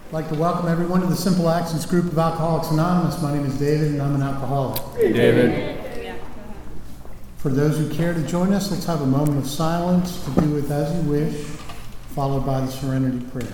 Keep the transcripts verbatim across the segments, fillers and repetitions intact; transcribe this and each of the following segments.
I'd like to welcome everyone to the Simple Actions group of Alcoholics Anonymous. My name is David and I'm an alcoholic. Hey, David. For those who care to join us, let's have a moment of silence to do with as you wish, followed by the Serenity Prayer.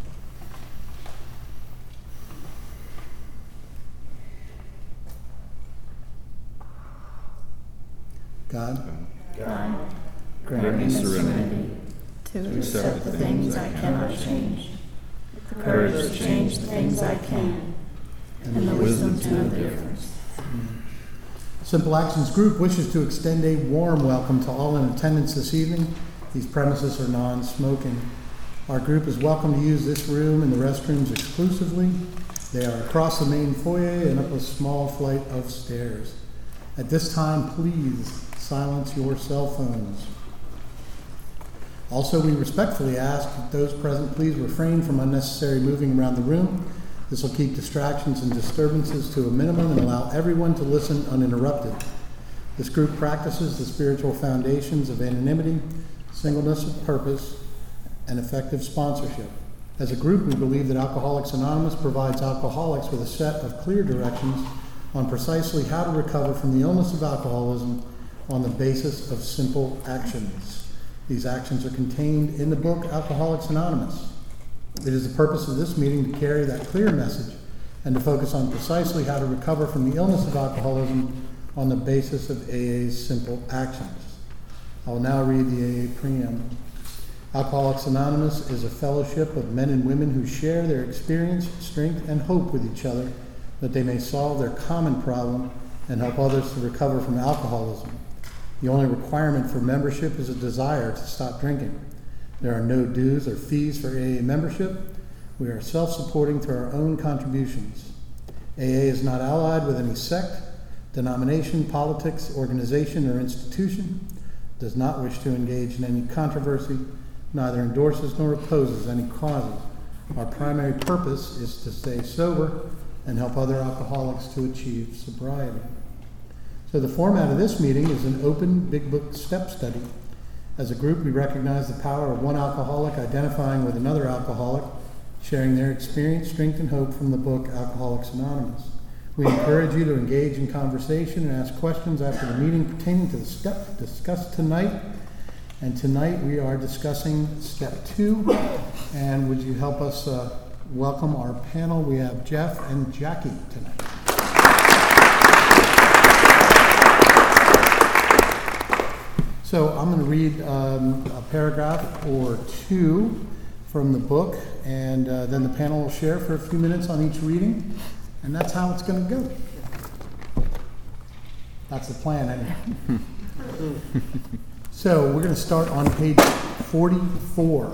God, God, grant me serenity to accept the things I cannot change, the courage to change the things I can, and the wisdom to know the difference. Simple Actions Group wishes to extend a warm welcome to all in attendance this evening. These premises are non-smoking. Our group is welcome to use this room and the restrooms exclusively. They are across the main foyer and up a small flight of stairs. At this time, please silence your cell phones. Also, we respectfully ask that those present please refrain from unnecessary moving around the room. This will keep distractions and disturbances to a minimum and allow everyone to listen uninterrupted. This group practices the spiritual foundations of anonymity, singleness of purpose, and effective sponsorship. As a group, we believe that Alcoholics Anonymous provides alcoholics with a set of clear directions on precisely how to recover from the illness of alcoholism on the basis of simple actions. These actions are contained in the book Alcoholics Anonymous. It is the purpose of this meeting to carry that clear message and to focus on precisely how to recover from the illness of alcoholism on the basis of A A's simple actions. I will now read the A A preamble. Alcoholics Anonymous is a fellowship of men and women who share their experience, strength, and hope with each other that they may solve their common problem and help others to recover from alcoholism. The only requirement for membership is a desire to stop drinking. There are no dues or fees for A A membership. We are self-supporting through our own contributions. A A is not allied with any sect, denomination, politics, organization, or institution, does not wish to engage in any controversy, neither endorses nor opposes any causes. Our primary purpose is to stay sober and help other alcoholics to achieve sobriety. So the format of this meeting is an open Big Book step study. As a group, we recognize the power of one alcoholic identifying with another alcoholic, sharing their experience, strength, and hope from the book Alcoholics Anonymous. We encourage you to engage in conversation and ask questions after the meeting pertaining to the step discussed tonight. And tonight we are discussing step two. And would you help us uh, welcome our panel? We have Jeff and Jackie tonight. So I'm going to read um, a paragraph or two from the book, and uh, then the panel will share for a few minutes on each reading, and that's how it's going to go. That's the plan, anyway. So we're going to start on page forty-four.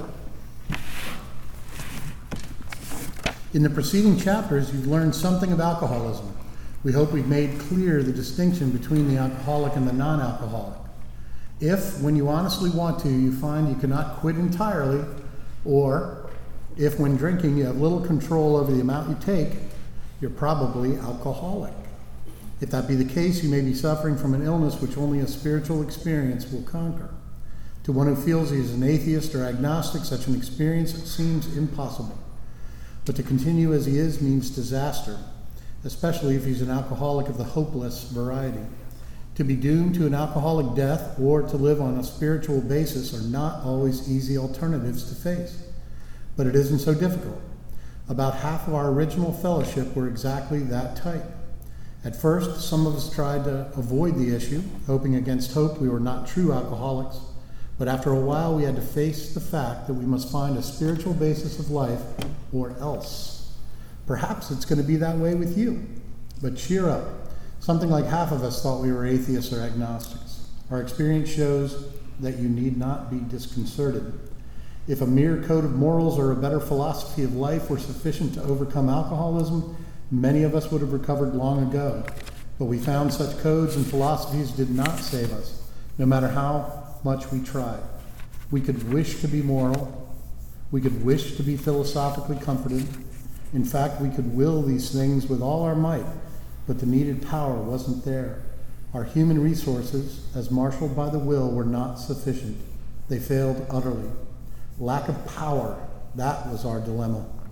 In the preceding chapters, you've learned something of alcoholism. We hope we've made clear the distinction between the alcoholic and the non-alcoholic. If, when you honestly want to, you find you cannot quit entirely, or if when drinking you have little control over the amount you take, you're probably alcoholic. If that be the case, you may be suffering from an illness which only a spiritual experience will conquer. To one who feels he is an atheist or agnostic, such an experience seems impossible. But to continue as he is means disaster, especially if he's an alcoholic of the hopeless variety. To be doomed to an alcoholic death or to live on a spiritual basis are not always easy alternatives to face. But it isn't so difficult. About half of our original fellowship were exactly that type. At first, some of us tried to avoid the issue, hoping against hope we were not true alcoholics. But after a while, we had to face the fact that we must find a spiritual basis of life or else. Perhaps it's going to be that way with you. But cheer up. Something like half of us thought we were atheists or agnostics. Our experience shows that you need not be disconcerted. If a mere code of morals or a better philosophy of life were sufficient to overcome alcoholism, many of us would have recovered long ago. But we found such codes and philosophies did not save us, no matter how much we tried. We could wish to be moral. We could wish to be philosophically comforted. In fact, we could will these things with all our might, but the needed power wasn't there. Our human resources, as marshaled by the will, were not sufficient. They failed utterly. Lack of power, that was our dilemma.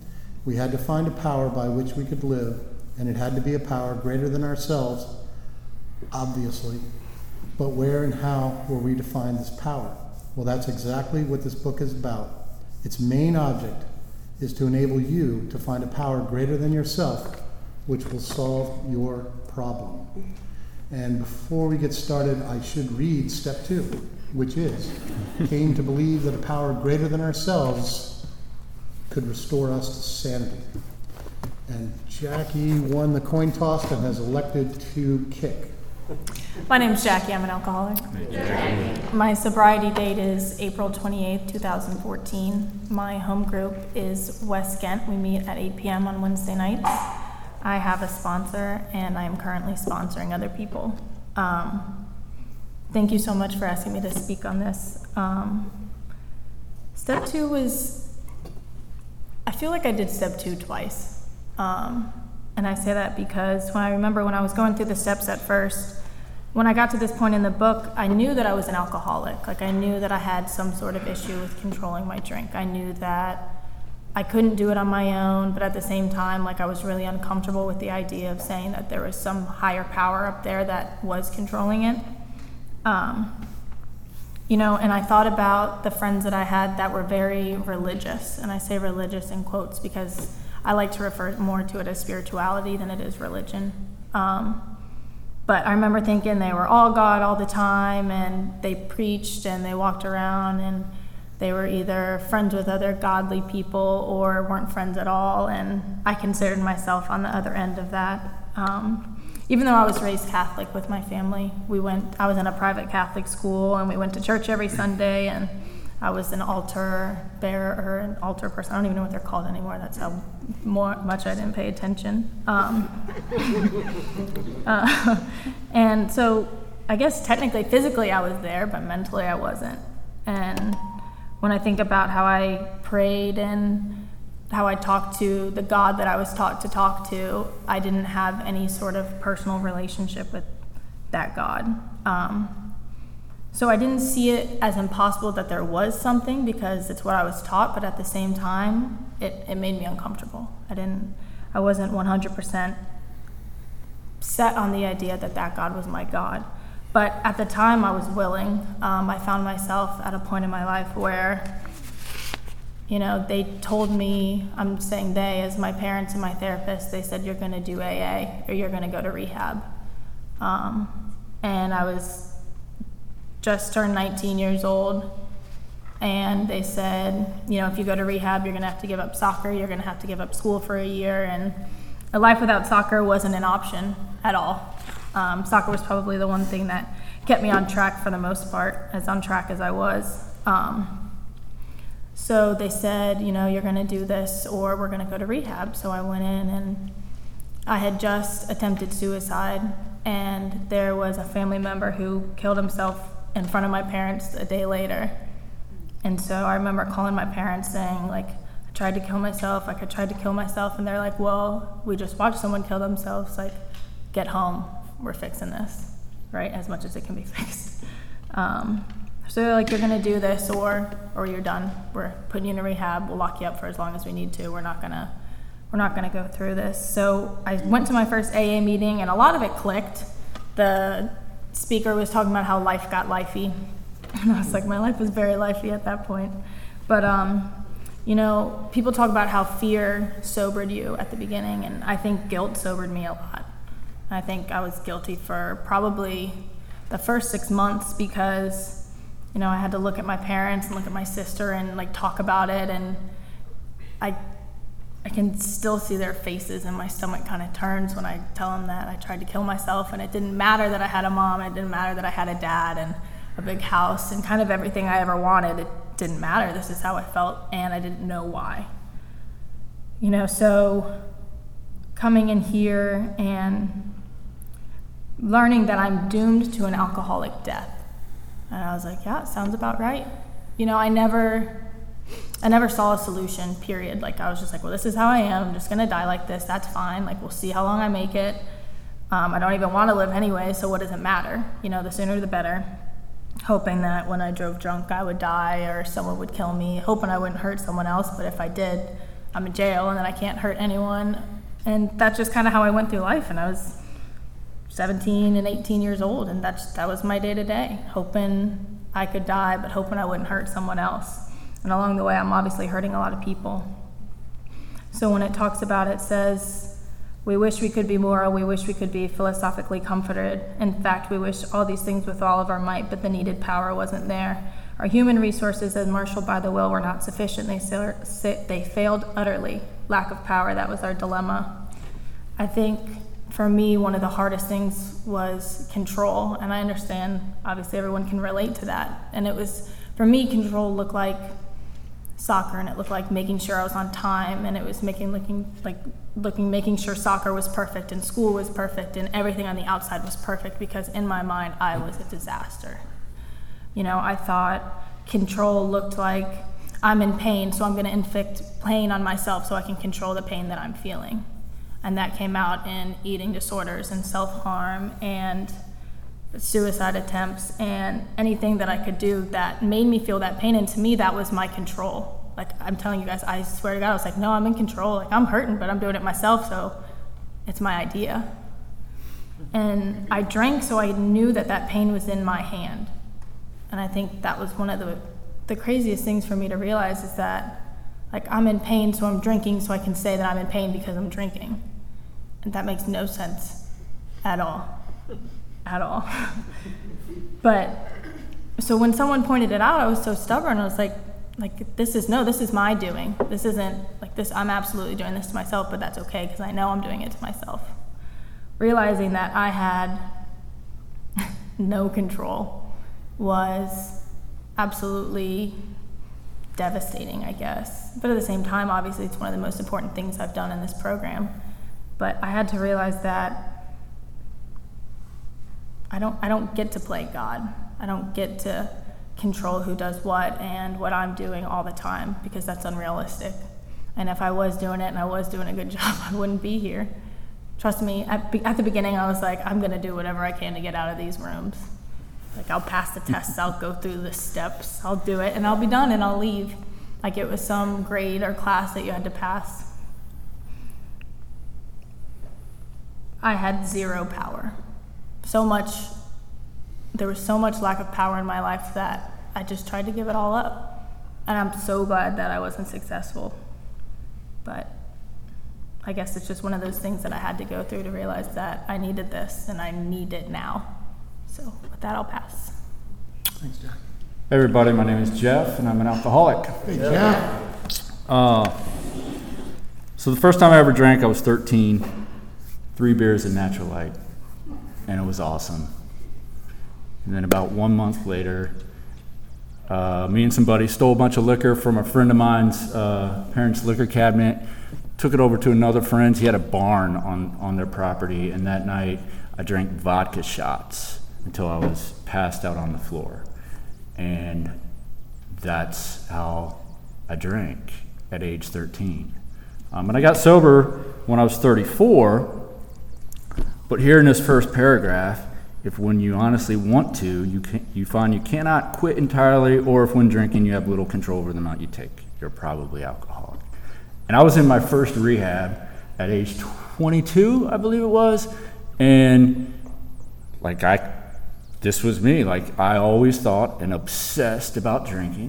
We had to find a power by which we could live, and it had to be a power greater than ourselves, obviously. But where and how were we to find this power? Well, that's exactly what this book is about. Its main object is to enable you to find a power greater than yourself, which will solve your problem. And before we get started, I should read step two, which is, came to believe that a power greater than ourselves could restore us to sanity. And Jackie won the coin toss and has elected to kick. My name's Jackie. I'm an alcoholic. My sobriety date is April twenty-eighth, twenty fourteen. My home group is West Ghent. We meet at eight p.m. on Wednesday nights. I have a sponsor, and I am currently sponsoring other people. Um, thank you so much for asking me to speak on this. Um, step two was, I feel like I did step two twice. Um, and I say that because when I remember when I was going through the steps at first, when I got to this point in the book, I knew that I was an alcoholic. Like, I knew that I had some sort of issue with controlling my drink. I knew that I couldn't do it on my own, but at the same time, like, I was really uncomfortable with the idea of saying that there was some higher power up there that was controlling it. Um, you know, and I thought about the friends that I had that were very religious, and I say religious in quotes because I like to refer more to it as spirituality than it is religion. Um, But I remember thinking they were all God all the time, and they preached and they walked around, and they were either friends with other godly people or weren't friends at all. And I considered myself on the other end of that. Um, even though I was raised Catholic with my family, we went. I was in a private Catholic school, and we went to church every Sunday, and I was an altar bearer or an altar person. I don't even know what they're called anymore. That's how more, much I didn't pay attention. Um, uh, and so I guess technically, physically I was there, but mentally I wasn't. And when I think about how I prayed and how I talked to the God that I was taught to talk to, I didn't have any sort of personal relationship with that God. Um, So I didn't see it as impossible that there was something because it's what I was taught, but at the same time, it, it made me uncomfortable. I didn't, I wasn't one hundred percent set on the idea that that God was my God. But at the time, I was willing. Um, I found myself at a point in my life where, you know, they told me, I'm saying they, as my parents and my therapist, they said, you're gonna do A A or you're gonna go to rehab. Um, and I was just turned nineteen years old, and they said, you know, if you go to rehab, you're gonna have to give up soccer, you're gonna have to give up school for a year, and a life without soccer wasn't an option at all. Um, soccer was probably the one thing that kept me on track for the most part, as on track as I was. Um, so they said, you know, you're gonna do this or we're gonna go to rehab. So I went in, and I had just attempted suicide, and there was a family member who killed himself in front of my parents a day later. And so I remember calling my parents saying, like, I tried to kill myself, like I tried to kill myself, and they're like, well, we just watched someone kill themselves, like, get home, we're fixing this, right, as much as it can be fixed. Um, so they're like, you're gonna do this or or you're done, we're putting you in a rehab, we'll lock you up for as long as we need to, we're not gonna, we're not gonna go through this. So I went to my first A A meeting, and a lot of it clicked. The speaker was talking about how life got lifey, and I was like, my life was very lifey at that point. But um, you know, people talk about how fear sobered you at the beginning, and I think guilt sobered me a lot. I think I was guilty for probably the first six months because, you know, I had to look at my parents and look at my sister and like talk about it, and I I can still see their faces, and my stomach kind of turns when I tell them that I tried to kill myself, and it didn't matter that I had a mom, it didn't matter that I had a dad and a big house and kind of everything I ever wanted. It didn't matter. This is how I felt, and I didn't know why. You know, so coming in here and learning that I'm doomed to an alcoholic death. And I was like, yeah, it sounds about right. You know, I never... I never saw a solution, period. Like, I was just like, well, this is how I am. I'm just going to die like this. That's fine. Like, we'll see how long I make it. Um, I don't even want to live anyway, so what does it matter? You know, the sooner the better. Hoping that when I drove drunk, I would die or someone would kill me. Hoping I wouldn't hurt someone else, but if I did, I'm in jail and then I can't hurt anyone. And that's just kind of how I went through life. And I was seventeen and eighteen years old, and that's that was my day to day, hoping I could die, but hoping I wouldn't hurt someone else. And along the way, I'm obviously hurting a lot of people. So when it talks about, it says, we wish we could be moral, we wish we could be philosophically comforted. In fact, we wish all these things with all of our might, but the needed power wasn't there. Our human resources, as marshaled by the will, were not sufficient. They, sa- they failed utterly. Lack of power, that was our dilemma. I think for me, one of the hardest things was control. And I understand, obviously, everyone can relate to that. And it was, for me, control looked like soccer, and it looked like making sure I was on time, and it was making looking like looking making sure soccer was perfect and school was perfect and everything on the outside was perfect, because in my mind I was a disaster. You know, I thought control looked like I'm in pain, so I'm going to inflict pain on myself so I can control the pain that I'm feeling. And that came out in eating disorders and self-harm and suicide attempts and anything that I could do that made me feel that pain. And to me, that was my control. Like, I'm telling you guys, I swear to God, I was like, no, I'm in control. Like, I'm hurting, but I'm doing it myself, so it's my idea. And I drank so I knew that that pain was in my hand. And I think that was one of the, the craziest things for me to realize, is that, like, I'm in pain, so I'm drinking so I can say that I'm in pain because I'm drinking. And that makes no sense at all. At all. But, so when someone pointed it out, I was so stubborn. I was like, like, this is, no, this is my doing. This isn't, like, this, I'm absolutely doing this to myself, but that's okay, because I know I'm doing it to myself. Realizing that I had no control was absolutely devastating, I guess. But at the same time, obviously, it's one of the most important things I've done in this program. But I had to realize that I don't, I don't get to play God. I don't get to control who does what and what I'm doing all the time, because that's unrealistic. And if I was doing it and I was doing a good job, I wouldn't be here. Trust me, at, at the beginning I was like, I'm gonna do whatever I can to get out of these rooms. Like, I'll pass the tests, I'll go through the steps, I'll do it, and I'll be done and I'll leave. Like it was some grade or class that you had to pass. I had zero power. So much There was so much lack of power in my life that I just tried to give it all up. And I'm so glad that I wasn't successful. But I guess it's just one of those things that I had to go through to realize that I needed this and I need it now. So with that, I'll pass. Thanks, Jack. Hey everybody, my name is Jeff and I'm an alcoholic. Hey, Jeff. Uh, so the first time I ever drank, I was thirteen, three beers in Natural Light, and it was awesome. And then about one month later, uh, me and some buddies stole a bunch of liquor from a friend of mine's uh, parents' liquor cabinet, took it over to another friend's. He had a barn on, on their property, and that night I drank vodka shots until I was passed out on the floor. And that's how I drank at age thirteen. Um, and I got sober when I was thirty-four, but here in this first paragraph, if when you honestly want to, you can, you find you cannot quit entirely, or if when drinking you have little control over the amount you take, you're probably alcoholic. And I was in my first rehab at age twenty-two, I believe it was, and like I, this was me. Like I always thought and obsessed about drinking,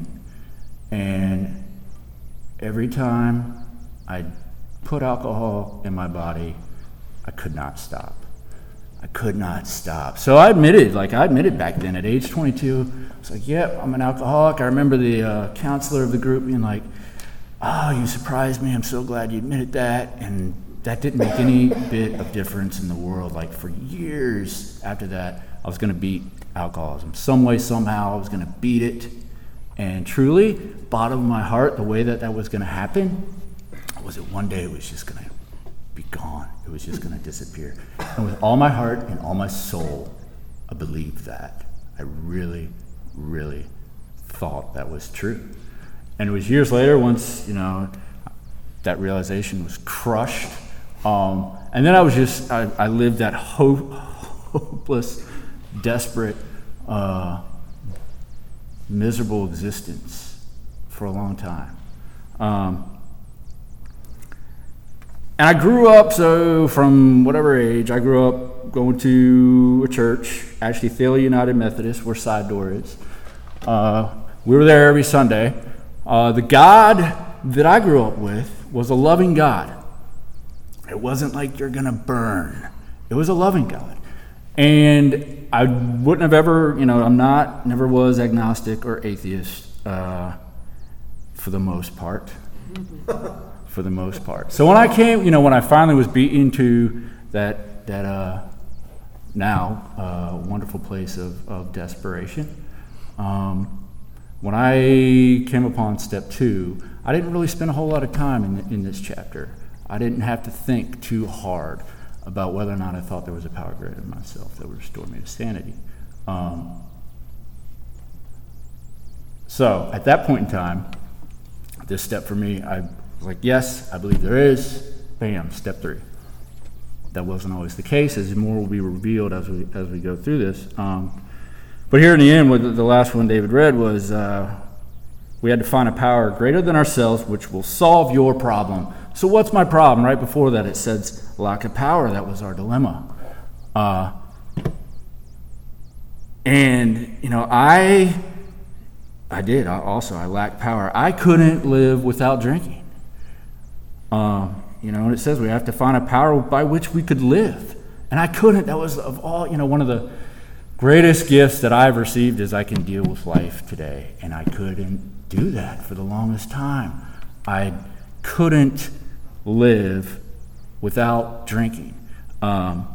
and every time I put alcohol in my body, I could not stop. I could not stop. So I admitted, like I admitted back then at age twenty-two, I was like, yep, I'm an alcoholic. I remember the uh, counselor of the group being like, oh, you surprised me. I'm so glad you admitted that. And that didn't make any bit of difference in the world. Like for years after that, I was going to beat alcoholism. Some way, somehow, I was going to beat it. And truly, bottom of my heart, the way that that was going to happen was that one day it was just going to be gone. It was just going to disappear. And with all my heart and all my soul, I believed that. I really, really thought that was true. And it was years later, once, you know, that realization was crushed. Um, and then I was just, I, I lived that ho- hopeless, desperate, uh, miserable existence for a long time. Um, And I grew up, so from whatever age, I grew up going to a church, actually Thalia United Methodist, where Side Door is. Uh, we were there every Sunday. Uh, the God that I grew up with was a loving God. It wasn't like you're going to burn. It was a loving God. And I wouldn't have ever, you know, I'm not, never was agnostic or atheist uh, for the most part. For the most part. So when I came, you know, when I finally was beaten to that that uh, now uh, wonderful place of, of desperation, um, when I came upon step two, I didn't really spend a whole lot of time in, the, in this chapter. I didn't have to think too hard about whether or not I thought there was a power greater than myself that would restore me to sanity. Um, so at that point in time, this step for me, I was like, yes, I believe there is. Bam, step three. That wasn't always the case, as more will be revealed as we as we go through this. Um, but here in the end, what the last one David read was, uh, we had to find a power greater than ourselves, which will solve your problem. So what's my problem? Right before that, it says lack of power. That was our dilemma. Uh, and you know, I, I did I also. I lacked power. I couldn't live without drinking. Um, you know, and it says we have to find a power by which we could live. And I couldn't. That was of all, you know, one of the greatest gifts that I've received is I can deal with life today. And I couldn't do that for the longest time. I couldn't live without drinking. Um,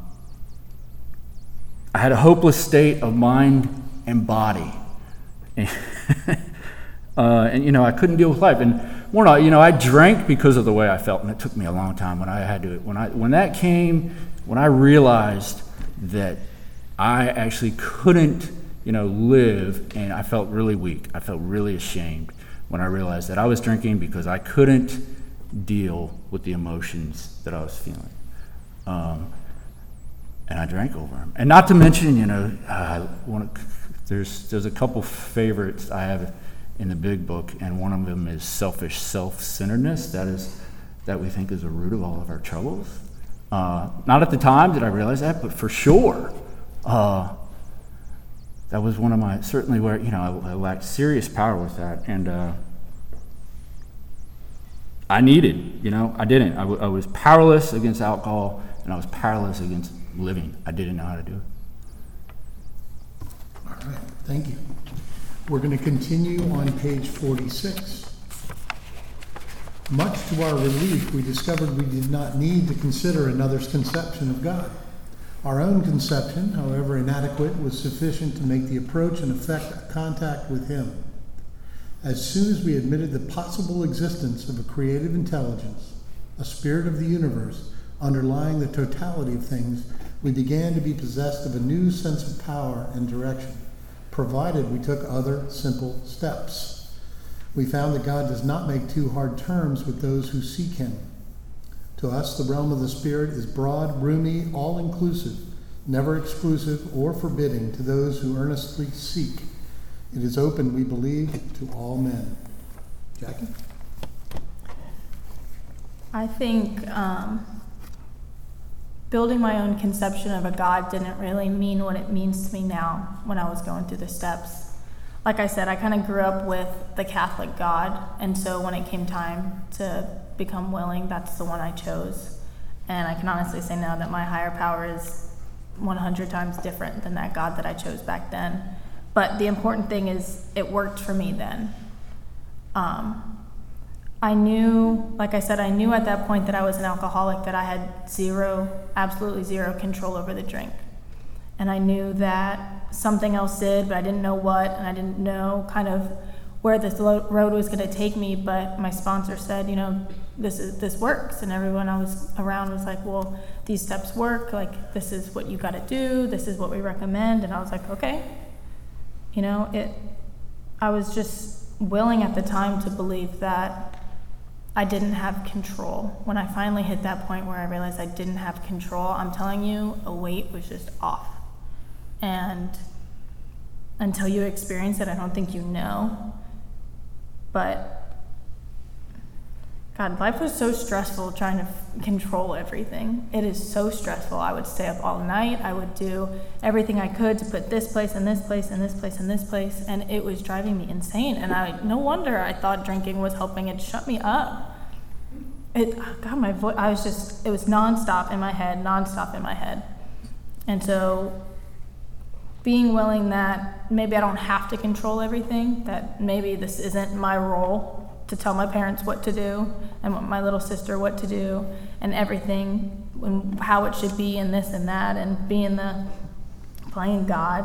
I had a hopeless state of mind and body. uh, and, you know, I couldn't deal with life. And more not, you know, I drank because of the way I felt, and it took me a long time when I had to, when I, when that came, when I realized that I actually couldn't, you know, live, and I felt really weak. I felt really ashamed when I realized that I was drinking because I couldn't deal with the emotions that I was feeling. Um, and I drank over them. And not to mention, you know, uh, one, there's there's a couple favorites I have in the big book, and one of them is selfish self-centeredness. That is, that we think is the root of all of our troubles. Uh, not at the time did I realize that, but for sure, uh, that was one of my, certainly where, you know, I, I lacked serious power with that, and uh, I needed, you know, I didn't. I, w- I was powerless against alcohol, and I was powerless against living. I didn't know how to do it. All right, thank you. We're going to continue on page forty-six. Much to our relief, we discovered we did not need to consider another's conception of God. Our own conception, however inadequate, was sufficient to make the approach and effect contact with Him. As soon as we admitted the possible existence of a creative intelligence, a spirit of the universe, underlying the totality of things, we began to be possessed of a new sense of power and direction, provided we took other simple steps. We found that God does not make too hard terms with those who seek Him. To us, the realm of the Spirit is broad, roomy, all-inclusive, never exclusive or forbidding to those who earnestly seek. It is open, we believe, to all men. Jackie? I think um, building my own conception of a God didn't really mean what it means to me now when I was going through the steps. Like I said, I kind of grew up with the Catholic God, and so when it came time to become willing, that's the one I chose. And I can honestly say now that my higher power is one hundred times different than that God that I chose back then. But the important thing is it worked for me then. Um, I knew, like I said, I knew at that point that I was an alcoholic, that I had zero, absolutely zero control over the drink. And I knew that something else did, but I didn't know what, and I didn't know kind of where this lo- road was going to take me. But my sponsor said, you know, this is this works, and everyone I was around was like, well, these steps work, like this is what you got to do, this is what we recommend. And I was like, okay. You know, it. I was just willing at the time to believe that I didn't have control. When I finally hit that point where I realized I didn't have control, I'm telling you, a weight was just off. And until you experience it, I don't think you know. But God, life was so stressful trying to f- control everything. It is so stressful. I would stay up all night. I would do everything I could to put this place and this place and this place and this place, and it was driving me insane. And I, no wonder I thought drinking was helping it shut me up. It, oh God, my voice, I was just, it was nonstop in my head, nonstop in my head. And so being willing that maybe I don't have to control everything, that maybe this isn't my role to tell my parents what to do and what my little sister what to do and everything and how it should be and this and that, and being the playing God,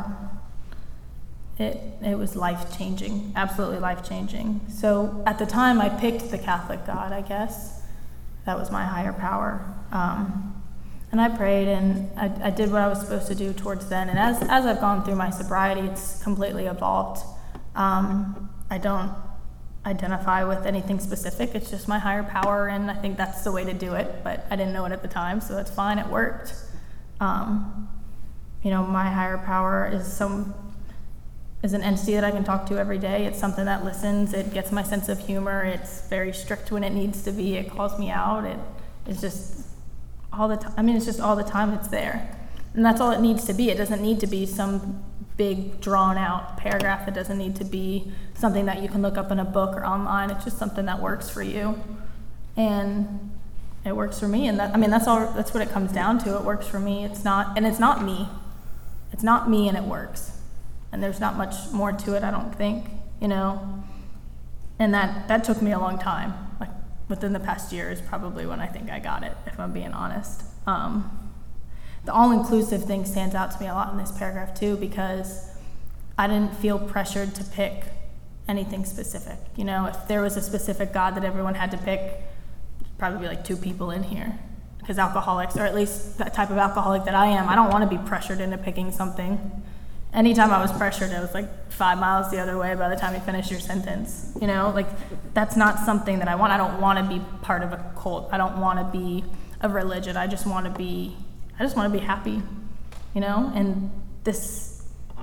it it was life-changing, absolutely life-changing. So at the time I picked the Catholic God, I guess. That was my higher power. Um, and I prayed, and I, I did what I was supposed to do towards then. And as, as I've gone through my sobriety, it's completely evolved. Um, I don't identify with anything specific. It's just my higher power, and I think that's the way to do it, but I didn't know it at the time, so that's fine. It worked. Um, you know, my higher power is some is an entity that I can talk to every day. It's something that listens. It gets my sense of humor. It's very strict when it needs to be. It calls me out. It is just all the time. I mean, it's just all the time it's there. And that's all it needs to be. It doesn't need to be some big drawn out paragraph. It doesn't need to be something that you can look up in a book or online. It's just something that works for you. And it works for me. And that, I mean, that's all, that's what it comes down to. It works for me. It's not, and it's not me. It's not me, and it works. And there's not much more to it, I don't think, you know. And that, that took me a long time. Like within the past year is probably when I think I got it, if I'm being honest. Um, the all-inclusive thing stands out to me a lot in this paragraph too, because I didn't feel pressured to pick anything specific. You know, if there was a specific God that everyone had to pick, there'd probably be like two people in here. Because alcoholics, or at least that type of alcoholic that I am, I don't want to be pressured into picking something. Anytime I was pressured, it was like five miles the other way by the time you finish your sentence. You know, like that's not something that I want. I don't want to be part of a cult. I don't want to be a religion. I just want to be, I just want to be happy, you know? And this,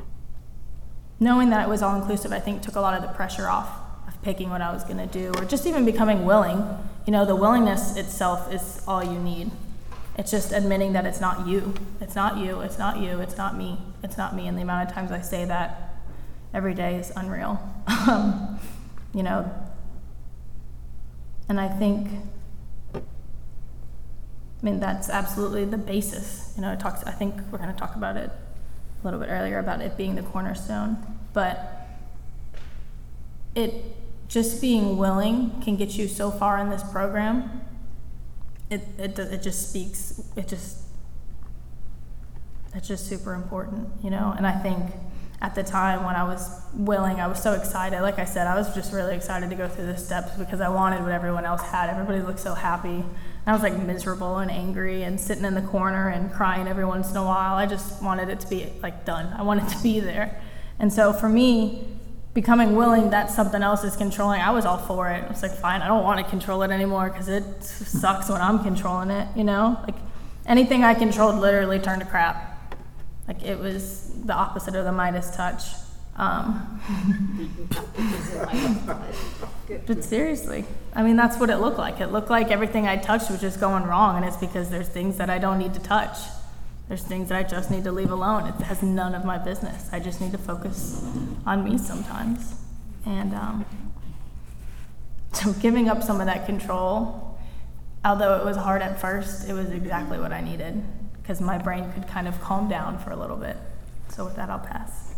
knowing that it was all inclusive, I think took a lot of the pressure off of picking what I was going to do, or just even becoming willing. You know, the willingness itself is all you need. It's just admitting that it's not you. It's not you. It's not you. It's not me. It's not me. And the amount of times I say that every day is unreal. um, you know, and I think, I mean, that's absolutely the basis. You know, it talks, I think we're going to talk about it a little bit earlier about it being the cornerstone. But it, just being willing can get you so far in this program. It it it just speaks, it just, it's just super important, you know? And I think at the time when I was willing, I was so excited. Like I said, I was just really excited to go through the steps because I wanted what everyone else had. Everybody looked so happy. And I was like miserable and angry and sitting in the corner and crying every once in a while. I just wanted it to be like done. I wanted to be there. And so for me, becoming willing that something else is controlling, I was all for it. I was like, fine, I don't want to control it anymore because it sucks when I'm controlling it, you know? Like, anything I controlled literally turned to crap. Like, it was the opposite of the Midas touch. Um, but seriously, I mean, that's what it looked like. It looked like everything I touched was just going wrong, and it's because there's things that I don't need to touch. There's things that I just need to leave alone. It has none of my business. I just need to focus on me sometimes. And um, so giving up some of that control, although it was hard at first, it was exactly what I needed because my brain could kind of calm down for a little bit. So with that, I'll pass.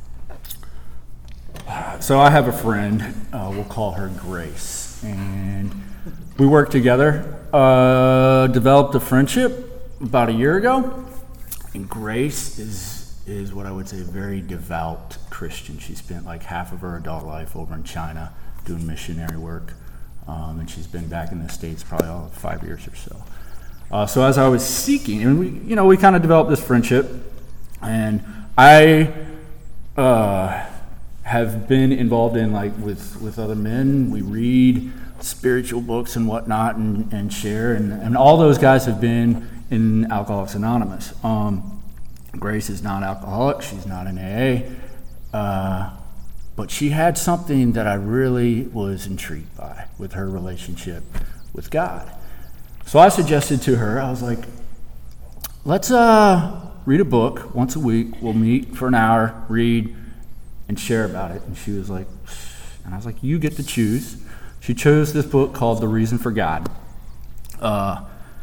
So I have a friend, uh, we'll call her Grace, and we worked together, uh, developed a friendship about a year ago. And Grace is is what I would say a very devout Christian. She spent like half of her adult life over in China doing missionary work, um, and she's been back in the States probably all of five years or so. Uh, so as I was seeking, and we, you know, we kind of developed this friendship, and I uh, have been involved in like with, with other men. We read spiritual books and whatnot, and, and share, and, and all those guys have been in Alcoholics Anonymous. Um, Grace is not alcoholic. She's not in A A. Uh, but she had something that I really was intrigued by with her relationship with God. So I suggested to her, I was like, let's uh, read a book once a week. We'll meet for an hour, read, and share about it. And she was like, and I was like, you get to choose. She chose this book called The Reason for God. Uh,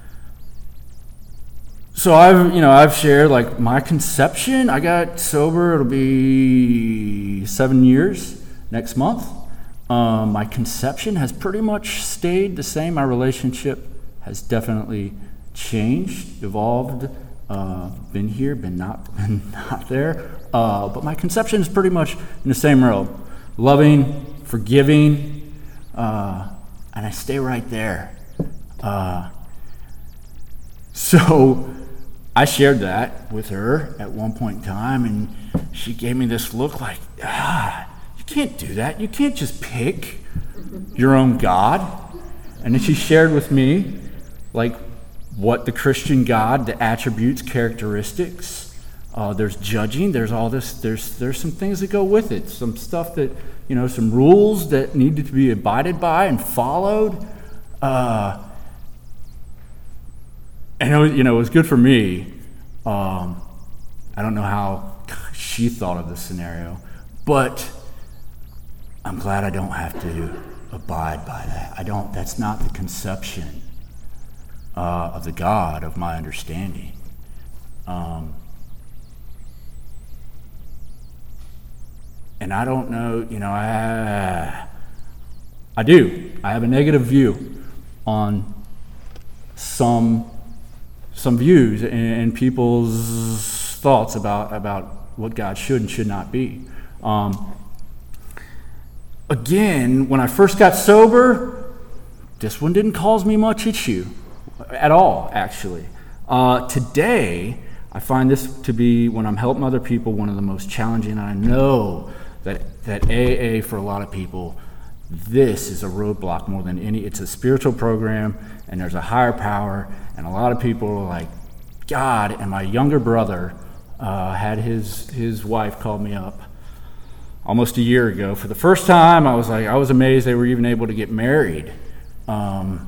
so I've, you know, I've shared like my conception. I got sober. It'll be seven years next month. Um, my conception has pretty much stayed the same. My relationship has definitely changed, evolved, uh, been here, been not, been not there. Uh, but my conception is pretty much in the same realm. Loving, forgiving, uh, and I stay right there. Uh, so I shared that with her at one point in time, and she gave me this look like, ah, you can't do that. You can't just pick your own God. And then she shared with me, like, what the Christian God, the attributes, characteristics. Uh, there's judging. There's all this. There's there's some things that go with it. Some stuff that, you know, some rules that needed to be abided by and followed. Uh, and it was, you know, it was good for me. Um, I don't know how she thought of the scenario, but I'm glad I don't have to abide by that. I don't. That's not the conception uh, of the God of my understanding. Um, and I don't know. You know, I I do. I have a negative view on some some views and, and people's thoughts about about what God should and should not be. Um, Again, when I first got sober, this one didn't cause me much issue at all, actually. Uh, today, I find this to be, when I'm helping other people, one of the most challenging. And I know that, that A A, for a lot of people, this is a roadblock more than any. It's a spiritual program, and there's a higher power. And a lot of people are like, God. And my younger brother uh, had his his wife call me up almost a year ago. For the first time, I was like, I was amazed they were even able to get married. Um,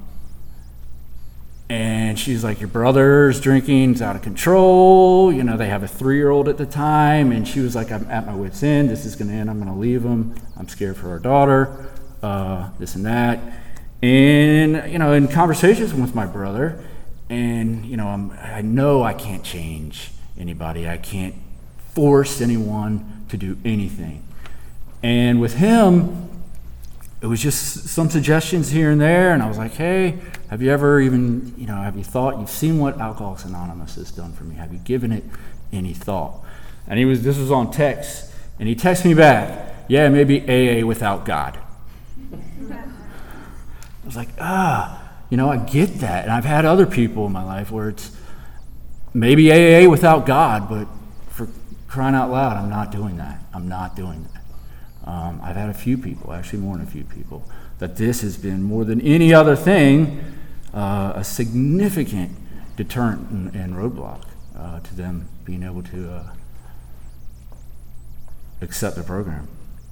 and she's like, your brother's drinking, it's out of control. You know, they have a three-year-old at the time. And she was like, I'm at my wit's end. This is going to end. I'm going to leave him. I'm scared for our daughter, uh, this and that. And, you know, in conversations with my brother, and, you know, I'm, I know I can't change anybody. I can't force anyone to do anything. And with him, it was just some suggestions here and there, and I was like, hey, have you ever even, you know, have you thought, you've seen what Alcoholics Anonymous has done for me, have you given it any thought? And he was, this was on text, and he texted me back, yeah, maybe A A without God. I was like, ah, you know, I get that, and I've had other people in my life where it's maybe A A without God, but for crying out loud, I'm not doing that, I'm not doing that. Um, I've had a few people, actually more than a few people, that this has been more than any other thing uh, a significant deterrent and, and roadblock uh, to them being able to uh, accept the program.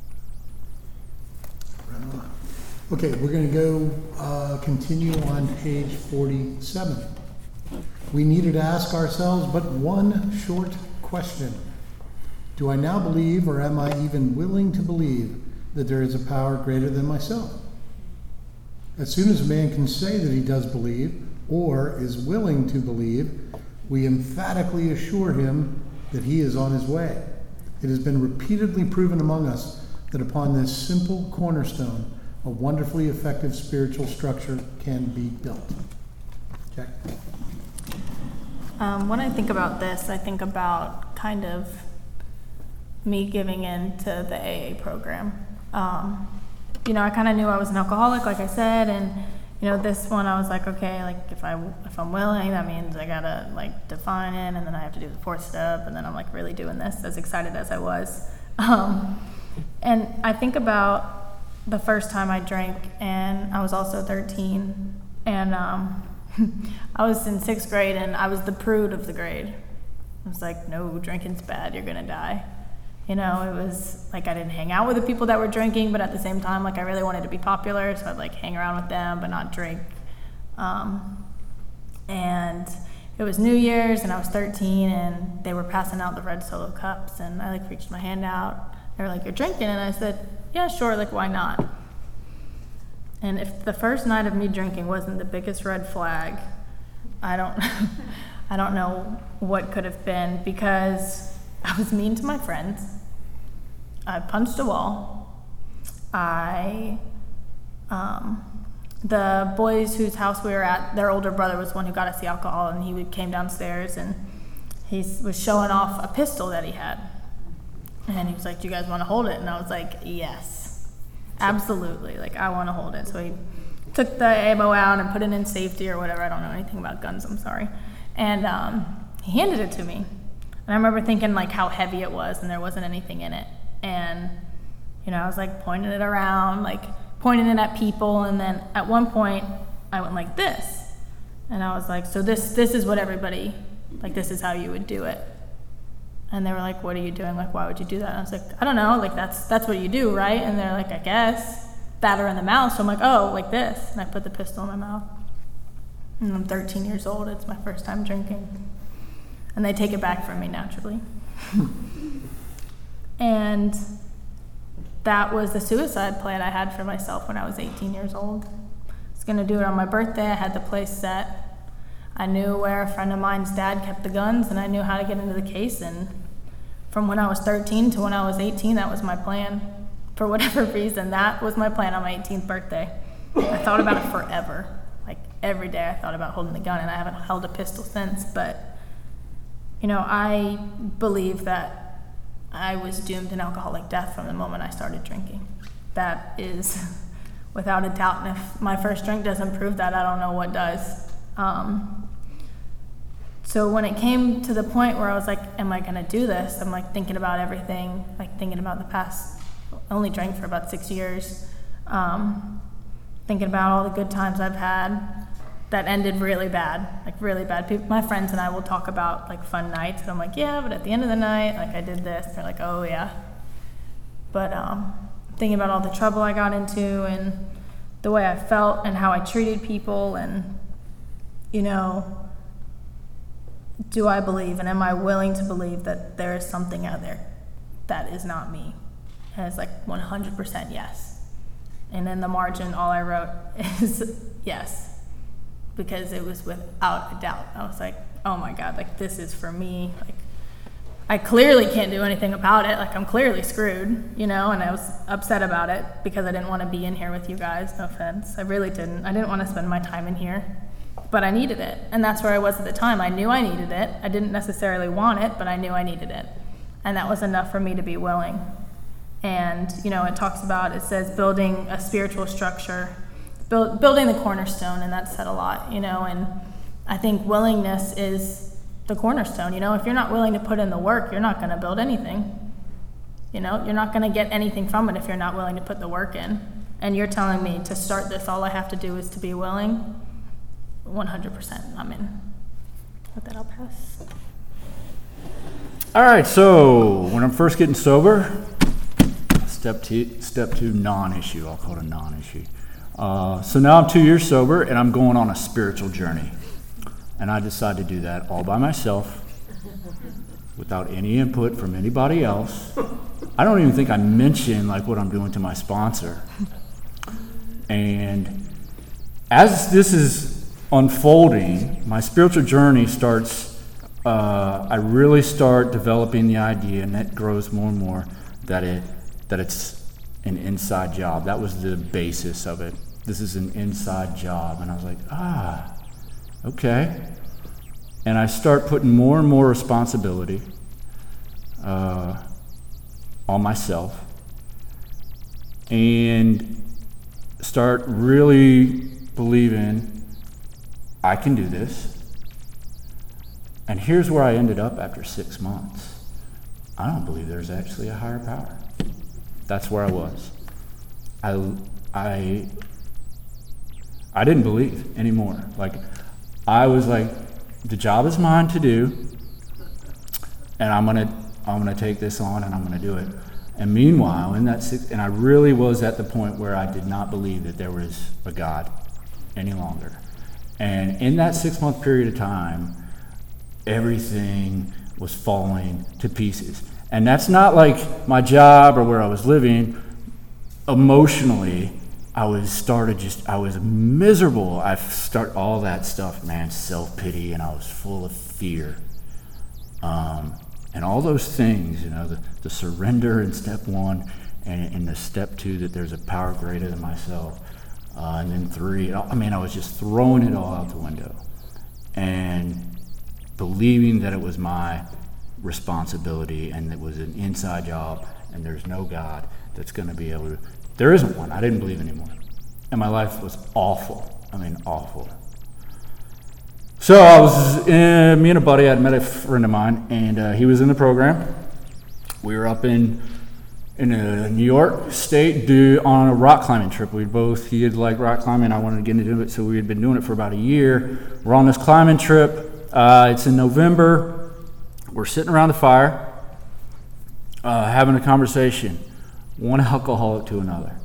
Okay, we're going to go uh, continue on page forty-seven. We needed to ask ourselves but one short question. Do I now believe, or am I even willing to believe, that there is a power greater than myself? As soon as a man can say that he does believe, or is willing to believe, we emphatically assure him that he is on his way. It has been repeatedly proven among us that upon this simple cornerstone, a wonderfully effective spiritual structure can be built. Jack? Um, when I think about this, I think about kind of me giving in to the A A program. Um, you know, I kind of knew I was an alcoholic, like I said, and you know, this one I was like, okay, like if I if I'm willing, that means I gotta like define it, and then I have to do the fourth step, and then I'm like really doing this, as excited as I was. Um, and I think about the first time I drank, and I was also thirteen, and um, I was in sixth grade, and I was the prude of the grade. I was like, no, drinking's bad, you're gonna die. You know, it was like I didn't hang out with the people that were drinking, but at the same time, like I really wanted to be popular, so I'd like hang around with them but not drink. Um, and it was New Year's, and I was thirteen, and they were passing out the red Solo cups, and I like reached my hand out. They were like, "You're drinking?" And I said, "Yeah, sure, like why not?" And if the first night of me drinking wasn't the biggest red flag, I don't I don't know what could have been, because I was mean to my friends. I punched a wall. I um the boys whose house we were at, their older brother was the one who got us the alcohol, and he came downstairs and he was showing off a pistol that he had. And he was like, "Do you guys want to hold it?" And I was like, "Yes, absolutely. Like, I want to hold it." So he took the ammo out and put it in safety or whatever. I don't know anything about guns, I'm sorry. And um, he handed it to me. And I remember thinking like how heavy it was, and there wasn't anything in it. And, you know, I was like pointing it around, like pointing it at people. And then at one point I went like this. And I was like, so this, this is what everybody, like, this is how you would do it. And they were like, "What are you doing? Like, why would you do that?" And I was like, "I don't know. Like, that's that's what you do, right?" And they're like, "I guess." That or in the mouth. So I'm like, "Oh, like this." And I put the pistol in my mouth. And I'm thirteen years old. It's my first time drinking. And they take it back from me naturally. And that was the suicide plan I had for myself when I was eighteen years old. I was going to do it on my birthday. I had the place set. I knew where a friend of mine's dad kept the guns, and I knew how to get into the case. And from when I was thirteen to when I was eighteen, that was my plan. For whatever reason, that was my plan on my eighteenth birthday. I thought about it forever. Like, every day I thought about holding the gun, and I haven't held a pistol since. But, you know, I believe that I was doomed to an alcoholic death from the moment I started drinking. That is without a doubt. And if my first drink doesn't prove that, I don't know what does. Um, so when it came to the point where I was like, am I going to do this? I'm like thinking about everything, like thinking about the past. I only drank for about six years. Um, thinking about all the good times I've had that ended really bad, like really bad. People, my friends and I will talk about like fun nights, and I'm like, yeah, but at the end of the night, like I did this. They're like, oh yeah. But um, thinking about all the trouble I got into and the way I felt and how I treated people, and you know, do I believe and am I willing to believe that there is something out there that is not me? And it's like one hundred percent yes. And in the margin, all I wrote is yes, because it was without a doubt. I was like, oh my God, like this is for me. Like, I clearly can't do anything about it. Like, I'm clearly screwed, you know, and I was upset about it because I didn't want to be in here with you guys. No offense. I really didn't. I didn't want to spend my time in here. But I needed it, and that's where I was at the time. I knew I needed it. I didn't necessarily want it, but I knew I needed it, and that was enough for me to be willing. And you know, it talks about, it says building a spiritual structure, build, building the cornerstone, and that's said a lot, you know. And I think willingness is the cornerstone. You know, if you're not willing to put in the work, you're not going to build anything. You know, you're not going to get anything from it if you're not willing to put the work in. And you're telling me to start this, all I have to do is to be willing. one hundred percent I'm in. With that, I'll pass. All right, so when I'm first getting sober, step two, step two, non-issue. I'll call it a non-issue. Uh, so now I'm two years sober, and I'm going on a spiritual journey. And I decided to do that all by myself, without any input from anybody else. I don't even think I mentioned like what I'm doing to my sponsor. And as this is unfolding, my spiritual journey starts, uh, I really start developing the idea, and that grows more and more, that it that it's an inside job. That was the basis of it. This is an inside job. And I was like, ah, okay. And I start putting more and more responsibility uh, on myself, and start really believing I can do this. And here's where I ended up after six months. I don't believe there's actually a higher power. That's where I was. I, I, I didn't believe anymore. Like, I was like, the job is mine to do, and I'm gonna, I'm gonna take this on, and I'm gonna do it. And meanwhile, in that six, and I really was at the point where I did not believe that there was a God any longer. And in that six month period of time, everything was falling to pieces. And that's not like my job or where I was living. Emotionally, I was started just, I was miserable. I start all that stuff, man, self-pity, and I was full of fear. Um, and all those things, you know, the, the surrender in step one, and in the step two, that there's a power greater than myself. Uh, and then three, I mean, I was just throwing it all out the window. And believing that it was my responsibility and it was an inside job and there's no God that's going to be able to, there isn't one. I didn't believe anymore. And my life was awful. I mean, awful. So I was, uh, me and a buddy, I'd met a friend of mine, and uh, he was in the program. We were up in in uh, New York State do, on a rock climbing trip. We both, he had liked rock climbing, I wanted to get into it, so we had been doing it for about a year. We're on this climbing trip. Uh, it's in November. We're sitting around the fire, uh, having a conversation, one alcoholic to another.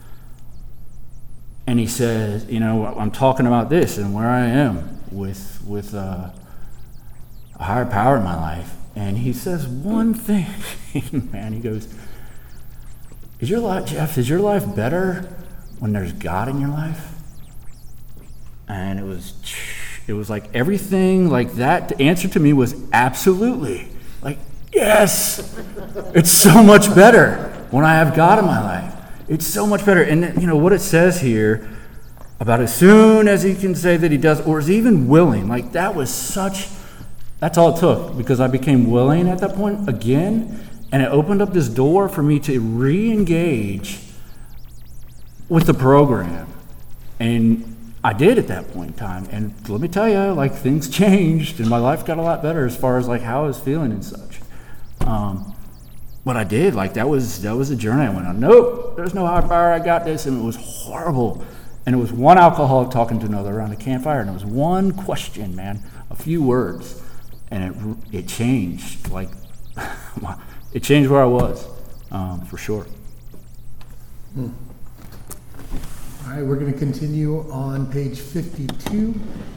And he says, you know, I'm talking about this and where I am with with uh, a higher power in my life. And he says one thing, man, he goes, is your life, Jeff, is your life better when there's God in your life? And it was, it was like everything like that, the answer to me was absolutely. Like, yes, it's so much better when I have God in my life. It's so much better. And you know what it says here about as soon as he can say that he does, or is even willing, like that was such, that's all it took, because I became willing at that point again, and it opened up this door for me to re-engage with the program. And I did at that point in time. And let me tell you, like things changed and my life got a lot better as far as like how I was feeling and such. Um, But I did, like that was that was the journey I went on. Nope, there's no higher power, I got this, and it was horrible. And it was one alcoholic talking to another around a campfire, and it was one question, man, a few words, and it it changed, like, it changed where I was, um, for sure. Hmm. All right, we're going to continue on page fifty-two.